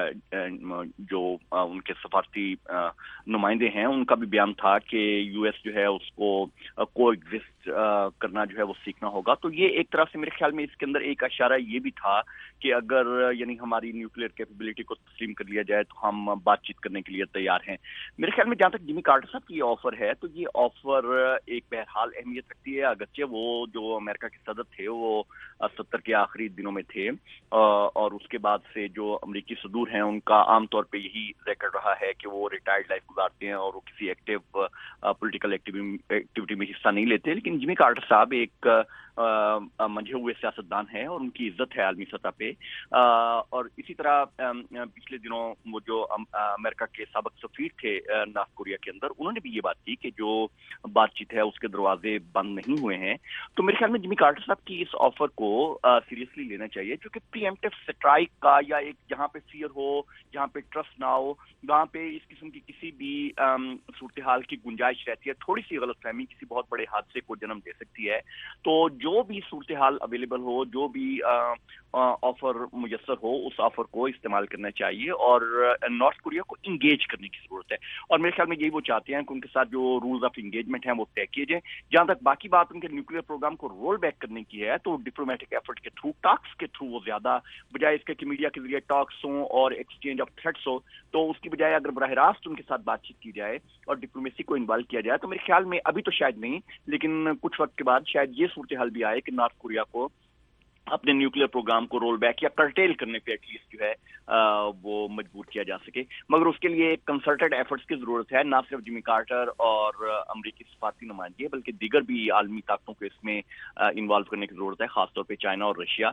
جو ان کے سفارتی نمائندے ہیں ان کا بھی بیان تھا کہ یو ایس جو ہے اس کو کو ایگزسٹ کرنا جو ہے وہ سیکھنا ہوگا. تو یہ ایک طرح سے میرے خیال میں اس کے اندر ایک اشارہ یہ بھی تھا کہ اگر یعنی ہماری نیوکلیئر کیپیبلٹی کو تسلیم کر لیا جائے تو ہم بات چیت کرنے کے لیے تیار ہیں. میرے خیال میں جہاں تک جمی کارٹر صاحب کی یہ آفر ہے تو یہ آفر ایک بہرحال اہمیت رکھتی ہے, اگرچہ وہ جو امریکہ کے صدر تھے وہ 70 کے آخری دنوں میں تھے, اور اس کے بعد سے جو امریکی صدور ہیں ان کا عام طور پہ یہی ریکارڈ رہا ہے کہ وہ ریٹائرڈ لائف گزارتے ہیں اور وہ کسی ایکٹیو پولیٹیکل ایکٹیویٹی میں حصہ نہیں لیتے. لیکن جمی کارٹر صاحب ایک मंझे हुए सियासतदान हैं और उनकी इज्जत है आलमी सतह पे। और इसी तरह पिछले दिनों वो जो अमेरिका के साबिक सफीर थे नॉर्थ कोरिया के अंदर, उन्होंने भी ये बात की कि जो बातचीत है उसके दरवाजे बंद नहीं हुए हैं। तो मेरे ख्याल में जिमी कार्टर साहब की इस ऑफर को सीरियसली लेना चाहिए, क्योंकि प्रीएम्प्टिव स्ट्राइक का या एक जहाँ पे फियर हो, जहाँ पे ट्रस्ट ना हो, वहाँ पे इस किस्म की किसी भी सूरत हाल की गुंजाइश रहती है। थोड़ी सी गलतफहमी किसी बहुत बड़े हादसे को जन्म दे सकती है। तो जो भी सूरत हाल अवेलेबल हो, जो भी ऑफर मुयस्सर हो, उस ऑफर को इस्तेमाल करना चाहिए और नॉर्थ कोरिया को इंगेज करने की जरूरत है। और मेरे ख्याल में यही वो चाहते हैं कि उनके साथ जो रूल्स ऑफ इंगेजमेंट हैं वो तय किए जाएं। जहां तक बाकी बात उनके न्यूक्लियर प्रोग्राम को रोल बैक करने की है, तो डिप्लोमेटिक एफर्ट के थ्रू, टॉक्स के थ्रू वो ज्यादा, बजाय इसके कि मीडिया के जरिए टॉक्स हो और एक्सचेंज ऑफ थ्रेट्स हो, तो उसकी बजाय अगर बराह रास्त उनके साथ बातचीत की जाए और डिप्लोमेसी को इन्वॉल्व किया जाए, तो मेरे ख्याल में अभी तो शायद नहीं, लेकिन कुछ वक्त के बाद शायद ये सूरत हाल भी आए कि नॉर्थ कोरिया को अपने न्यूक्लियर प्रोग्राम को रोल बैक या कर्टेल करने पे एटलीस्ट जो है वो मजबूर किया जा सके। मगर उसके लिए कंसल्टेड एफर्ट्स की जरूरत है, ना सिर्फ जिमी कार्टर और अमरीकी सफारती नुमाइंदगी, बल्कि दीगर भी आलमी ताकतों को इसमें इन्वॉल्व करने की जरूरत है, खासतौर पे चाइना और रशिया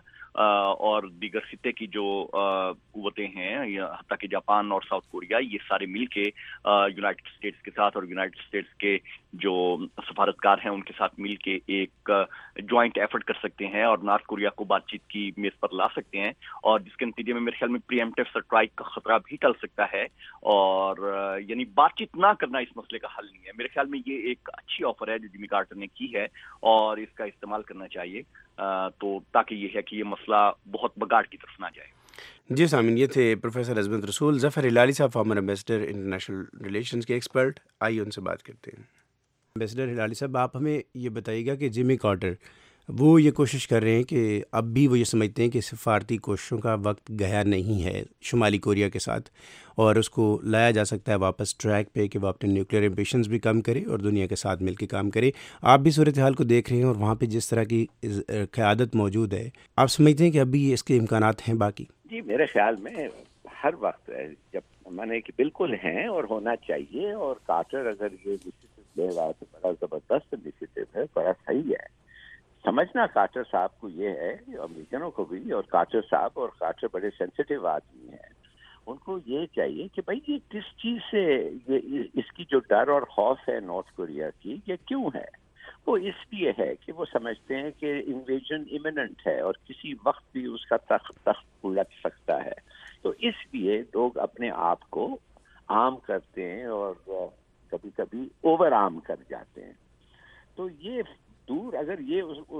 और दीगर खिते की जो कुव्वतें हैं, हत्ता कि जापान और साउथ कोरिया, ये सारे मिल के यूनाइटेड स्टेट्स के साथ और यूनाइटेड स्टेट्स के जो सफारतकार हैं उनके साथ मिल के एक ज्वाइंट एफर्ट कर सकते हैं और नॉर्थ कोरिया को बातचीत की मेज पर ला सकते हैं, और जिसके नतीजे में मेरे ख्याल में प्रीएम्प्टिव स्ट्राइक का खतरा भी टल सकता है। और यानी बातचीत ना करना इस मसले का हल नहीं है। मेरे ख्याल में ये एक अच्छी ऑफर है जो जिमी कार्टर ने की है और इसका इस्तेमाल करना चाहिए, तो ताकि ये है कि ये मसला बहुत बगाड़ की तरफ ना जाए। जी सामिन, ये थे प्रोफेसर अजमत रसूल। ज़फ़र हिलाली साहब, फॉर्मर एम्बेसडर इंटरनेशनल रिलेशंस के एक्सपर्ट, आइए उनसे बात करते हैं। एम्बेसडर हिलाली साहब, आप हमें ये बताइएगा कि जिमी कार्टर वो ये कोशिश कर रहे हैं कि अब भी वो ये समझते हैं कि सफारती कोशिशों का वक्त गया नहीं है शुमाली कोरिया के साथ, और उसको लाया जा सकता है वापस ट्रैक पे कि वो अपने न्यूक्लियर एम्बिशंस भी कम करे और दुनिया के साथ मिलकर काम करे। आप भी सूरत हाल को देख रहे हैं और वहाँ पे जिस तरह की क़यादत मौजूद है, आप समझते हैं कि अभी इसके इम्कानात हैं बाकी? जी, मेरे ख्याल में हर वक्त जब माने कि बिल्कुल हैं और होना चाहिए, और कार्टर अगर ये इनिशिएटिव ले रहा है तो बड़ा ज़बरदस्त इनिशिएटिव है, बड़ा सही है। समझना कार्टर साहब को ये है, अमेरिकनों को भी, और कार्टर साहब और कार्टर बड़े सेंसिटिव आदमी हैं, उनको ये चाहिए कि भाई ये किस चीज़ से ये इसकी जो डर और खौफ है नॉर्थ कोरिया की, ये क्यों है? वो इसलिए है कि वो समझते हैं कि इन्वेजन इमिनेंट है और किसी वक्त भी उसका तख्त उलट सकता है। तो इसलिए लोग अपने आप को आर्म करते हैं और कभी कभी ओवर आर्म कर जाते हैं। तो ये दूर, अगर ये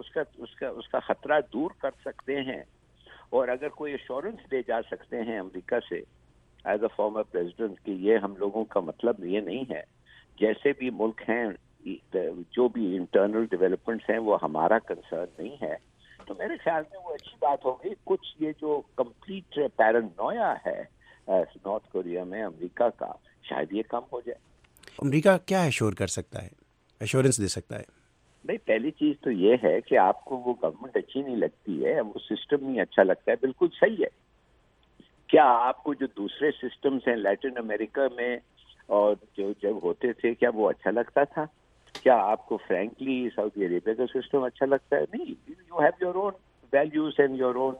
उसका खतरा दूर कर सकते हैं और अगर कोई एश्योरेंस दे जा सकते हैं अमेरिका से एज अ फॉर्मर प्रेसिडेंट कि ये हम लोगों का मतलब ये नहीं है, जैसे भी मुल्क हैं, जो भी इंटरनल डेवलपमेंट्स हैं वो हमारा कंसर्न नहीं है, तो मेरे ख्याल में वो अच्छी बात होगी। कुछ ये जो कंप्लीट पैरानोया है नॉर्थ कोरिया में अमेरिका का, शायद ये कम हो जाए। अमेरिका क्या एश्योर कर सकता है, एश्योरेंस दे सकता है? नहीं, पहली चीज तो ये है कि आपको वो गवर्नमेंट अच्छी नहीं लगती है, वो सिस्टम नहीं अच्छा लगता है, बिल्कुल सही है। क्या आपको जो दूसरे सिस्टम्स हैं लैटिन अमेरिका में और जो जब होते थे, क्या वो अच्छा लगता था? क्या आपको फ्रैंकली सऊदी अरेबिया का सिस्टम अच्छा लगता है? नहीं, you have your own values and your own.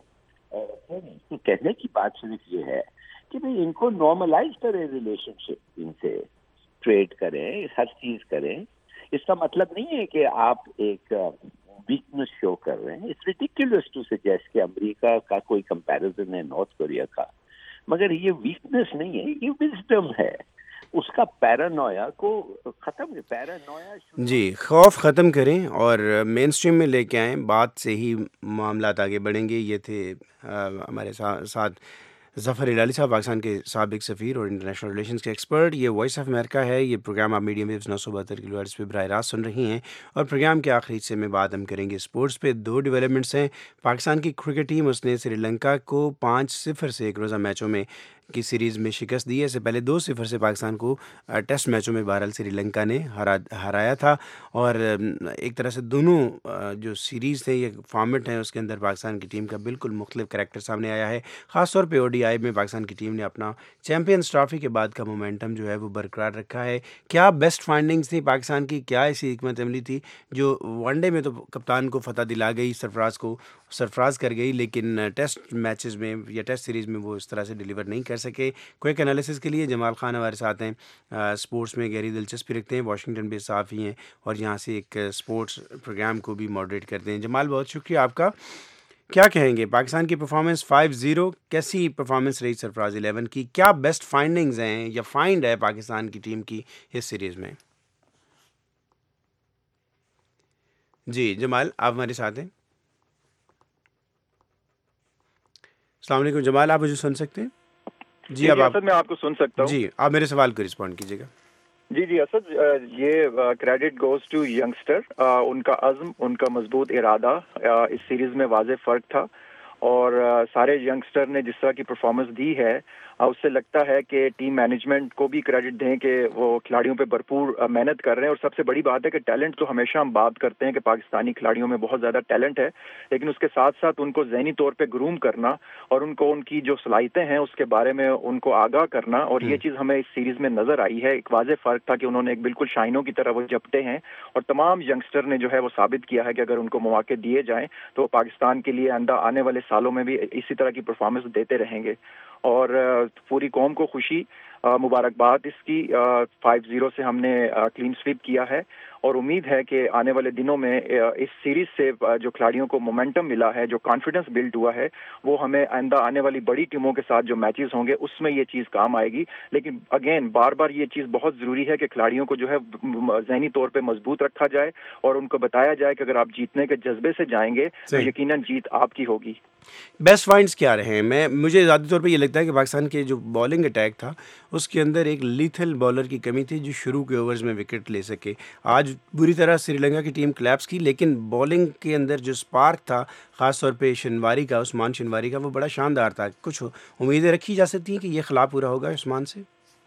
कहने की बात सिर्फ ये है कि भाई इनको नॉर्मलाइज करें, रिलेशनशिप इनसे ट्रेड करें, हर चीज करें। इसका मतलब नहीं है कि आप एक वीकनेस शो कर रहे हैं। इट्स रिडिकुलस टू सजेस्ट कि अमेरिका का कोई कंपैरिजन है नॉर्थ कोरिया का, मगर ये वीकनेस नहीं है, ये विजडम है। उसका पैरानोया को ख़त्म, पैरानोया जी, खौफ ख़त्म करें और मेन स्ट्रीम में लेके आएँ, बात से ही मामलात आगे बढ़ेंगे। ये थे हमारे साथ ज़फ़र हिलाली साहब, पाकिस्तान के साबिक सफ़ीर और इंटरनेशनल रिलेशंस के एक्सपर्ट। ये वॉइस ऑफ अमेरिका है। ये प्रोग्राम आप मीडियम वेव्स 972 किलोहर्ट्ज़ पे बराह रास्त सुन रही हैं, और प्रोग्राम के आखिरी हिस्से में बात हम करेंगे स्पोर्ट्स पे। दो डेवलपमेंट्स हैं। पाकिस्तान की क्रिकेट टीम, उसने श्रीलंका को 5-0 से एक रोज़ा मैचों में کی سیریز میں شکست دی ہے. اس سے پہلے 2-0 سے پاکستان کو ٹیسٹ میچوں میں بہرحال سری لنکا نے ہرایا تھا. اور ایک طرح سے دونوں جو سیریز تھے، یہ فارمیٹ ہیں، اس کے اندر پاکستان کی ٹیم کا بالکل مختلف کریکٹر سامنے آیا ہے. خاص طور پہ ODI میں پاکستان کی ٹیم نے اپنا چیمپئنز ٹرافی کے بعد کا مومنٹم جو ہے وہ برقرار رکھا ہے. کیا بیسٹ فائنڈنگز تھی پاکستان کی؟ کیا ایسی حکمت عملی تھی جو ون ڈے میں تو کپتان کو فتح دلا گئی، سرفراز کر گئی، لیکن ٹیسٹ میچز میں یا ٹیسٹ سیریز میں وہ اس طرح سے ڈیلیور نہیں کر سکے؟ کوئک انالیسس کے لیے جمال خان ہمارے ساتھ ہیں، سپورٹس میں گہری دلچسپی رکھتے ہیں، واشنگٹن بیس صحافی ہیں اور یہاں سے ایک سپورٹس پروگرام کو بھی ماڈریٹ کرتے ہیں. جمال، بہت شکریہ آپ کا. کیا کہیں گے پاکستان کی پرفارمنس 5-0 کیسی پرفارمنس رہی سرفراز 11 کی؟ کیا بیسٹ فائنڈنگز ہیں یا فائنڈ ہے پاکستان کی ٹیم کی اس سیریز میں؟ جی جمال، آپ ہمارے ساتھ ہیں. السلام علیکم جمال، آپ مجھے سن سکتے ہیں؟ جی اب آپ، میں آپ کو سن سکتا ہوں. جی آپ میرے سوال کو رسپونڈ کیجیے گا. جی اسد، یہ کریڈٹ گوز ٹو ینگسٹر. ان کا عزم، ان کا مضبوط ارادہ اس سیریز میں واضح فرق تھا، اور سارے ینگسٹر نے جس طرح کی پرفارمنس دی ہے اس سے لگتا ہے کہ ٹیم مینجمنٹ کو بھی کریڈٹ دیں کہ وہ کھلاڑیوں پہ بھرپور محنت کر رہے ہیں. اور سب سے بڑی بات ہے کہ ٹیلنٹ تو ہمیشہ ہم بات کرتے ہیں کہ پاکستانی کھلاڑیوں میں بہت زیادہ ٹیلنٹ ہے، لیکن اس کے ساتھ ساتھ ان کو ذہنی طور پہ گروم کرنا اور ان کو ان کی جو صلاحیتیں ہیں اس کے بارے میں ان کو آگاہ کرنا، اور یہ چیز ہمیں اس سیریز میں نظر آئی ہے. ایک واضح فرق تھا کہ انہوں نے ایک بالکل شائنوں کی طرح وہ جپٹے ہیں، اور تمام ینگسٹر نے جو ہے وہ ثابت کیا ہے کہ اگر ان کو مواقع دیے جائیں تو پاکستان کے لیے آنے والے سالوں میں بھی اسی طرح کی پرفارمنس دیتے رہیں گے. اور پوری قوم کو خوشی، مبارکباد اس کی. 5-0 سے ہم نے کلین سویپ کیا ہے، اور امید ہے کہ آنے والے دنوں میں اس سیریز سے جو کھلاڑیوں کو مومنٹم ملا ہے، جو کانفیڈنس بلڈ ہوا ہے، وہ ہمیں آئندہ آنے والی بڑی ٹیموں کے ساتھ جو میچز ہوں گے اس میں یہ چیز کام آئے گی. لیکن اگین بار بار یہ چیز بہت ضروری ہے کہ کھلاڑیوں کو جو ہے ذہنی طور پہ مضبوط رکھا جائے، اور ان کو بتایا جائے کہ اگر آپ جیتنے کے جذبے سے جائیں گے تو یقیناً جیت آپ کی ہوگی. بیسٹ فائنڈس کیا رہے ہیں؟ مجھے ذاتی طور پہ یہ لگتا ہے کہ پاکستان کے جو بالنگ اٹیک تھا اس کے اندر ایک لیتھل بالر کی کمی تھی جو شروع کے اوورز میں وکٹ لے سکے. آج بری طرح سری لنکا کی ٹیم کلیپس کی، لیکن بالنگ کے اندر جو سپارک تھا خاص طور پہ شنواری کا، عثمان شنواری کا، وہ بڑا شاندار تھا. کچھ امیدیں رکھی جا سکتی ہیں کہ یہ خلا پورا ہوگا عثمان سے؟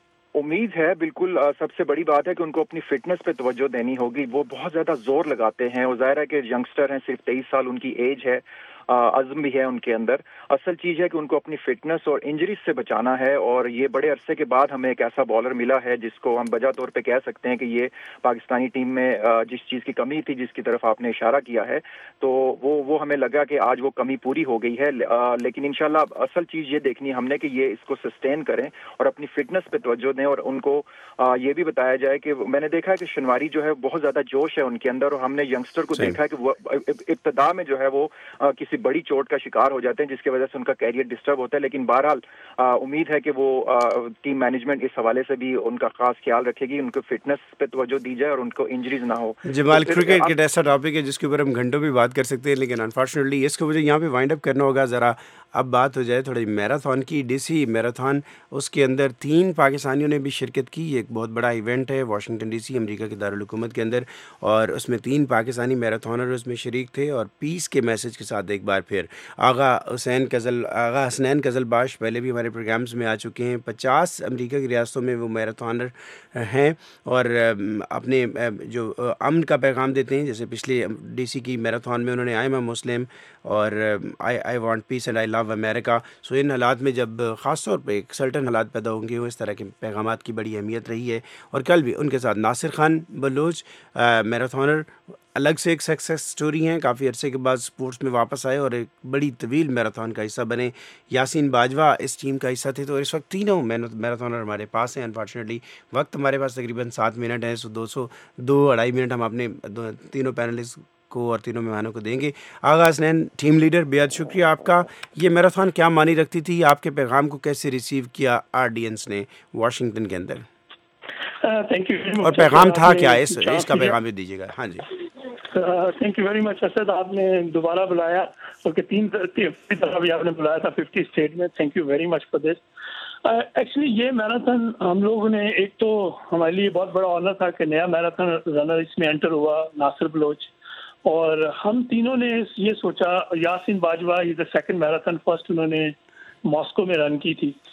امید ہے بالکل. سب سے بڑی بات ہے کہ ان کو اپنی فٹنس پہ توجہ دینی ہوگی. وہ بہت زیادہ زور لگاتے ہیں، اور ظاہر ہے کہ ینگسٹر ہیں، صرف 23 سال ان کی ایج ہے، عزم بھی ہے ان کے اندر. اصل چیز ہے کہ ان کو اپنی فٹنس اور انجریز سے بچانا ہے، اور یہ بڑے عرصے کے بعد ہمیں ایک ایسا بالر ملا ہے جس کو ہم بجا طور پہ کہہ سکتے ہیں کہ یہ پاکستانی ٹیم میں جس چیز کی کمی تھی، جس کی طرف آپ نے اشارہ کیا ہے، تو وہ ہمیں لگا کہ آج وہ کمی پوری ہو گئی ہے. لیکن انشاءاللہ اصل چیز یہ دیکھنی ہے ہم نے کہ یہ اس کو سسٹین کریں اور اپنی فٹنس پہ توجہ دیں، اور ان کو یہ بھی بتایا جائے کہ میں نے دیکھا ہے کہ شنواری جو ہے بہت زیادہ جوش ہے ان کے اندر، اور ہم نے ینگسٹر کو دیکھا ہے کہ وہ ابتدا میں جو ہے وہ کسی بڑی چوٹ کا شکار ہو جاتے ہیں جس کی وجہ سے ان کا کیریئر ڈسٹرب ہوتا ہے. لیکن بہرحال امید ہے کہ وہ ٹیم مینجمنٹ اس حوالے سے بھی ان کا خاص خیال رکھے گی، ان کو فٹنس پہ توجہ دی جائے اور ان کو انجریز نہ ہو. جمال، کرکٹ ایک ایسا ٹاپک ہے جس کے اوپر ہم گھنٹوں بھی بات کر سکتے ہیں، لیکن انفارچونیٹلی اس کو مجھے یہاں پہ وائنڈ اپ کرنا ہوگا. ذرا اب بات ہو جائے تھوڑی میراتھن کی. DC میراتھن، اس کے اندر 3 پاکستانیوں نے بھی شرکت کی. یہ ایک بہت بڑا ایونٹ ہے واشنگٹن DC امریکہ کے دارالحکومت کے اندر، اور اس میں 3 پاکستانی میراتھنر اس میں شریک تھے. اور پیس کے میسج کے ساتھ ایک بار پھر آغا حسنین قزل باش پہلے بھی ہمارے پروگرامز میں آ چکے ہیں. 50 امریکہ کی ریاستوں میں وہ میراتھنر ہیں، اور اپنے جو امن کا پیغام دیتے ہیں. جیسے پچھلے DC کی میراتھن میں انہوں نے آئی ایم اے مسلم اور I want piece and I لو امریکا. سو ان حالات میں جب خاص طور پہ ایک سرٹن حالات پیدا ہوں گے، وہ اس طرح کے پیغامات کی بڑی اہمیت رہی ہے. اور کل بھی ان کے ساتھ ناصر خان بلوچ میراتھنر الگ سے ایک سکسیس سٹوری ہیں، کافی عرصے کے بعد سپورٹس میں واپس آئے اور ایک بڑی طویل میراتھن کا حصہ بنے. یاسین باجوہ اس ٹیم کا حصہ تھے. تو اس وقت تینوں میراتھنر ہمارے پاس ہیں. انفارچونیٹلی وقت ہمارے پاس تقریباً 7 منٹ ہے، سو 2-2.5 منٹ ہم اپنے تینوں پینلسٹ کو اور تینوں مہمانوں کو دیں گے. آغا حسنین، ٹیم لیڈر، بہت شکریہ آپ کا. یہ میراتھن کیا معنی رکھتی تھی؟ آپ کے پیغام کو کیسے ریسیو کیا آڈینس نے واشنگٹن کے اندر؟ اور پیغام تھا کیا؟ اس کا پیغام بھی دیجیے گا. ہاں جی، thank you very much Asad. آپ نے دوبارہ بلایا، بلکہ 3 دفعہ بھی آپ نے بلایا تھا 50 اسٹیٹ میں. Thank you very much for this. Actually یہ میراتھن ہم لوگوں نے، ایک تو ہمارے لیے بہت بڑا آنر تھا کہ نیا میراتھن رنر اس میں انٹر ہوا، ناصر بلوچ، اور ہم تینوں نے یہ سوچا. Yasin Bajwa is the second marathon, first انہوں نے ماسکو میں رن کی تھی.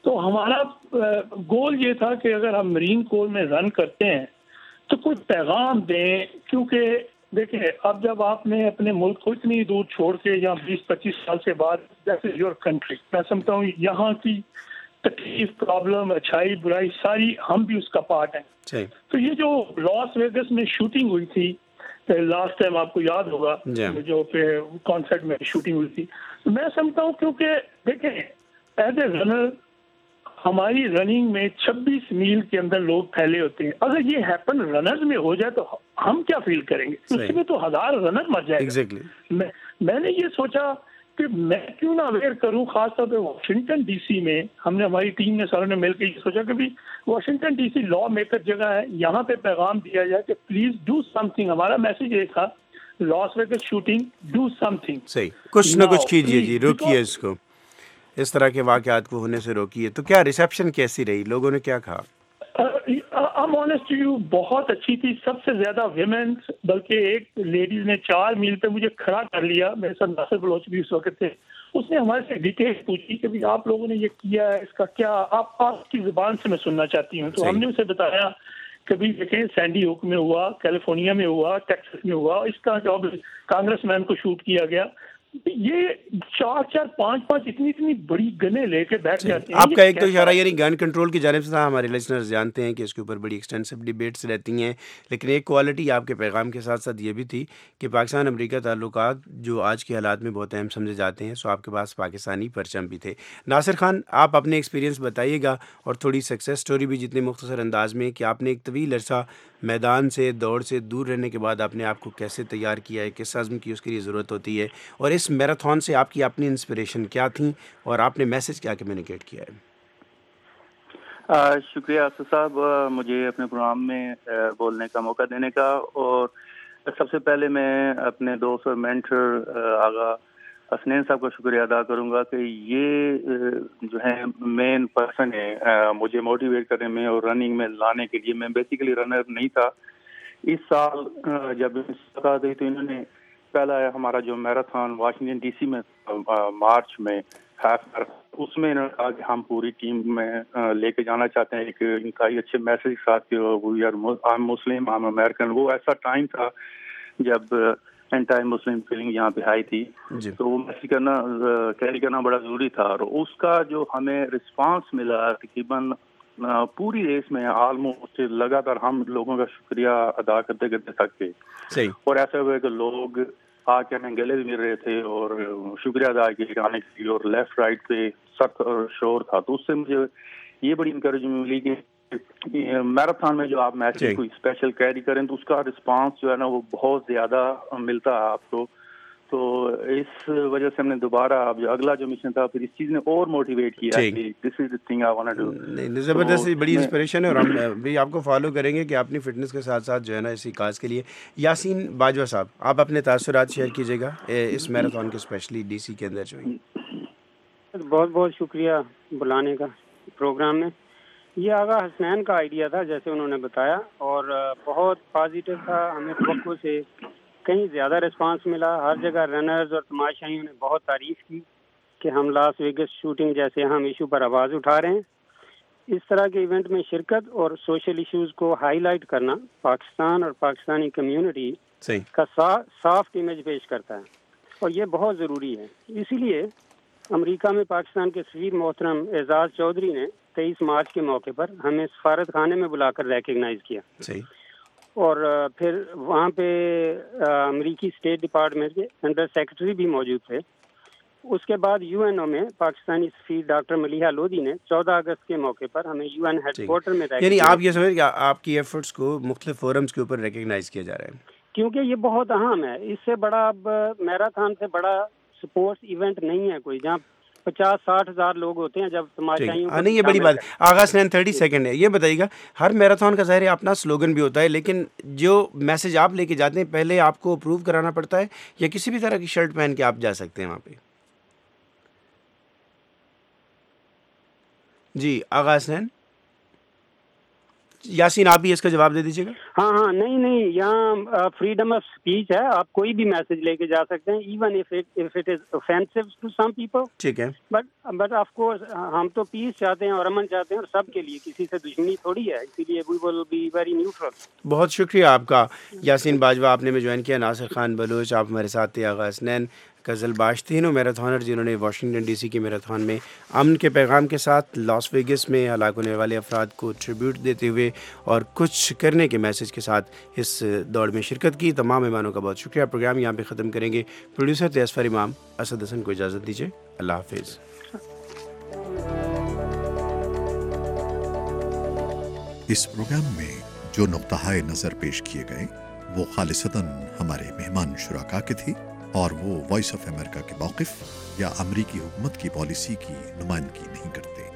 تو ہمارا گول یہ تھا کہ اگر ہم مرین کورps میں رن کرتے ہیں تو کچھ پیغام دیں، کیونکہ دیکھیں اب جب آپ نے اپنے ملک کو اتنی دور چھوڑ کے یا 20-25 سال سے بعد دیٹ از یور کنٹری، میں سمجھتا ہوں یہاں کی تکلیف، پرابلم، اچھائی برائی ساری ہم بھی اس کا پارٹ ہیں. تو یہ جو لاس ویگس میں شوٹنگ ہوئی تھی لاسٹ ٹائم، آپ کو یاد ہوگا جو کانسرٹ میں شوٹنگ ہوئی تھی، میں سمجھتا ہوں کیونکہ دیکھیں ایز اے رنر ہماری رننگ میں 26 میل کے اندر لوگ پھیلے ہوتے ہیں. اگر یہ ہیپن رنرز میں ہو جائے تو ہم کیا فیل کریں گے؟ اس میں تو 1000 رنر مر جائے گا. میں نے یہ سوچا کہ میں کیوں نہ اویئر کروں، خاص طور پہ واشنگٹن ڈی سی میں ہم نے، ہماری ٹیم نے ساروں نے مل کے یہ سوچا کہ بھی Washington D C lawmaker جگہ ہے، یہاں پہ پیغام دیا جائے کہ پلیز ڈو سم تھنگ. ہمارا میسج یہ تھا Las Vegas shooting, do something, صحیح کچھ نہ کچھ کیجیے جی، روکیے اس کو، اس طرح کے واقعات کو ہونے سے روکیے. تو کیا ریسیپشن کیسی رہی، لوگوں نے کیا کہا؟ I'm honest to you، بہت اچھی تھی. سب سے زیادہ ویمن، بلکہ ایک لیڈیز نے 4 میل پہ مجھے کھڑا کر لیا، میرے ساتھ ناصر بلوچ بھی اس وقت تھے. اس نے ہمارے سے ڈیٹیل پوچھی کہ آپ لوگوں نے یہ کیا ہے، اس کا کیا آپ کی زبان سے میں سننا چاہتی ہوں. تو ہم نے اسے بتایا کہ بھی دیکھیں سینڈی ہوک میں ہوا، کیلیفورنیا میں ہوا، ٹیکسس میں ہوا، اس کا جو کانگریس مین کو شوٹ کیا گیا. یہ 4-4 5-5 اتنی بڑی گنیں لے کے بیٹھ جاتے ہیں. آپ کا ایک تو اشارہ یعنی گن کنٹرول کی جانب سے تھا. ہمارے لسنرز جانتے ہیں کہ اس کے اوپر بڑی ایکسٹینسو ڈیبیٹس رہتی ہیں، لیکن ایک کوالٹی آپ کے پیغام کے ساتھ ساتھ یہ بھی تھی کہ پاکستان امریکہ تعلقات جو آج کے حالات میں بہت اہم سمجھے جاتے ہیں، سو آپ کے پاس پاکستانی پرچم بھی تھے. ناصر خان، آپ اپنے ایکسپیرینس بتائیے گا اور تھوڑی سکسیس سٹوری بھی جتنے مختصر انداز میں کہ آپ نے ایک طویل عرصہ میدان سے، دوڑ سے دور رہنے کے بعد آپ نے آپ کو کیسے تیار کیا ہے، کس عزم کی اس کے لیے ضرورت ہوتی ہے، اور اس میراتھن سے آپ کی اپنی انسپریشن کیا تھیں اور آپ نے میسج کیا کمیونیکیٹ کیا ہے؟ شکریہ اسد صاحب مجھے اپنے پروگرام میں بولنے کا موقع دینے کا. اور سب سے پہلے میں اپنے دوست اور مینٹر آغا حسنین صاحب کا شکریہ ادا کروں گا کہ یہ جو ہے مین پرسن ہے مجھے موٹیویٹ کرنے میں اور رننگ میں لانے کے لیے. میں بیسیکلی رنر نہیں تھا. اس سال جب تو انہوں نے پہلا ہمارا جو میراتھن واشنگٹن ڈی سی میں مارچ میں اس میں انہوں نے کہا کہ ہم پوری ٹیم میں لے کے جانا چاہتے ہیں ایک انتہائی اچھے میسج کے ساتھ کہ we are Muslim, I am American. وہ ایسا ٹائم تھا جب اینٹائی مسلم فیلنگ یہاں پہ آئی تھی، تو وہ میسج کیری کرنا بڑا ضروری تھا. اور اس کا جو ہمیں رسپانس ملا تقریباً پوری ریس میں آلموسٹ لگاتار ہم لوگوں کا شکریہ ادا کرتے کرتے تھک گئے. اور ایسا ہوا کہ لوگ آ کے ہمیں گلے بھی مل رہے تھے اور شکریہ ادا کیے آنے کے لیے، اور لیفٹ رائٹ پہ سخت اور شور تھا. تو اس سے مجھے یہ بڑی انکریجمنٹ ملی کہ میراتھن میں جو آپ میسج کوئی اسپیشل کیری کریں تو اس کا رسپانس جو ہے نا وہ بہت زیادہ ملتا ہے آپ کو. تو اس وجہ سے ہم نے دوبارہ اب جو اگلا جو مشن تھا پھر اس چیز نے اور موٹیویٹ کیا کہ this is the thing I want to do. زبردست بڑی انسپریشن ہے، اور ہم بھی آپ کو فالو کریں گے کہ اپنی فٹنس کے ساتھ ساتھ جو ہے نا اسی کاز کے لیے. یاسین باجوہ صاحب، آپ اپنے تاثرات شیئر کیجیے گا اس میراتھن کے اسپیشلی ڈی سی کے اندر جو ہے. بہت بہت شکریہ بلانے کا پروگرام میں. یہ آغا حسنین کا آئیڈیا تھا جیسے انہوں نے بتایا، اور بہت پازیٹیو تھا. ہمیں توقع سے کہیں زیادہ رسپانس ملا. ہر جگہ رنرز اور تماشائیوں نے بہت تعریف کی کہ ہم لاس ویگس شوٹنگ جیسے اہم ایشو پر آواز اٹھا رہے ہیں. اس طرح کے ایونٹ میں شرکت اور سوشل ایشوز کو ہائی لائٹ کرنا پاکستان اور پاکستانی کمیونٹی کا سافٹ امیج پیش کرتا ہے، اور یہ بہت ضروری ہے. اسی لیے امریکہ میں پاکستان کے سفیر محترم اعزاز چودھری نے 23 مارچ کے موقع پر ہمیں سفارت خانے میں بلا کر ریکگنائز کیا. اور پھر وہاں پہ امریکی اسٹیٹ ڈپارٹمنٹ کے انڈر سیکرٹری بھی موجود تھے. اس کے بعد یو این او میں پاکستانی سفیر ڈاکٹر ملیحہ لودھی نے 14 اگست کے موقع پر ہمیں یو این ہیڈ کوارٹر میں یعنی آپ یہ سمجھ کہ آپ کی ایفرٹس کو مختلف فورمز کے اوپر ریکگنائز کیا جا رہا ہے، کیونکہ یہ بہت اہم ہے. اس سے بڑا اب میراتھن سے بڑا سپورٹس ایونٹ نہیں ہے کوئی جہاں 50-60 ہزار لوگ ہوتے ہیں. جب تماشائیوں نہیں یہ بڑی بات. آغاز 30 سیکنڈ ہے. یہ بتائیے گا ہر میراتھن کا ظاہر ہے اپنا سلوگن بھی ہوتا ہے، لیکن جو میسج آپ لے کے جاتے ہیں پہلے آپ کو اپروو کرانا پڑتا ہے یا کسی بھی طرح کی شرٹ پہن کے آپ جا سکتے ہیں وہاں پہ؟ جی آغاز یاسین آپ بھی اس کا جواب دے دیجیے گا. ہاں نہیں یہاں فریڈم آف اسپیچ ہے, آپ کوئی بھی میسج لے کے جا سکتے ہیں, even if it is offensive to some people. ٹھیک ہے, بٹ آف کورس ہم تو پیس چاہتے ہیں اور امن چاہتے ہیں, اور سب کے لیے, کسی سے دشمنی تھوڑی ہے, اسی لیے we will be very neutral. بہت شکریہ آپ کا یاسین باجوہ, آپ نے میں جوائن کیا. ناصر خان بلوچ آپ ہمارے ساتھ تھے. آغا حسنین قزل باش, تینوں میراتھونر جنہوں نے واشنگٹن ڈی سی کی میراتھن میں امن کے پیغام کے ساتھ لاس ویگس میں ہلاک ہونے والے افراد کو ٹریبیوٹ دیتے ہوئے اور کچھ کرنے کے میسج کے ساتھ اس دوڑ میں شرکت کی. تمام مہمانوں کا بہت شکریہ. پروگرام یہاں پہ ختم کریں گے. پروڈیوسر تھے اصفر امام. اسد حسن کو اجازت دیجیے. اللہ حافظ. اس پروگرام میں جو نقطہ نظر پیش کیے گئے وہ خالصتاً ہمارے مہمان شرکا کے تھے اور وہ وائس آف امریکہ کے موقف یا امریکی حکومت کی پالیسی کی نمائندگی نہیں کرتے.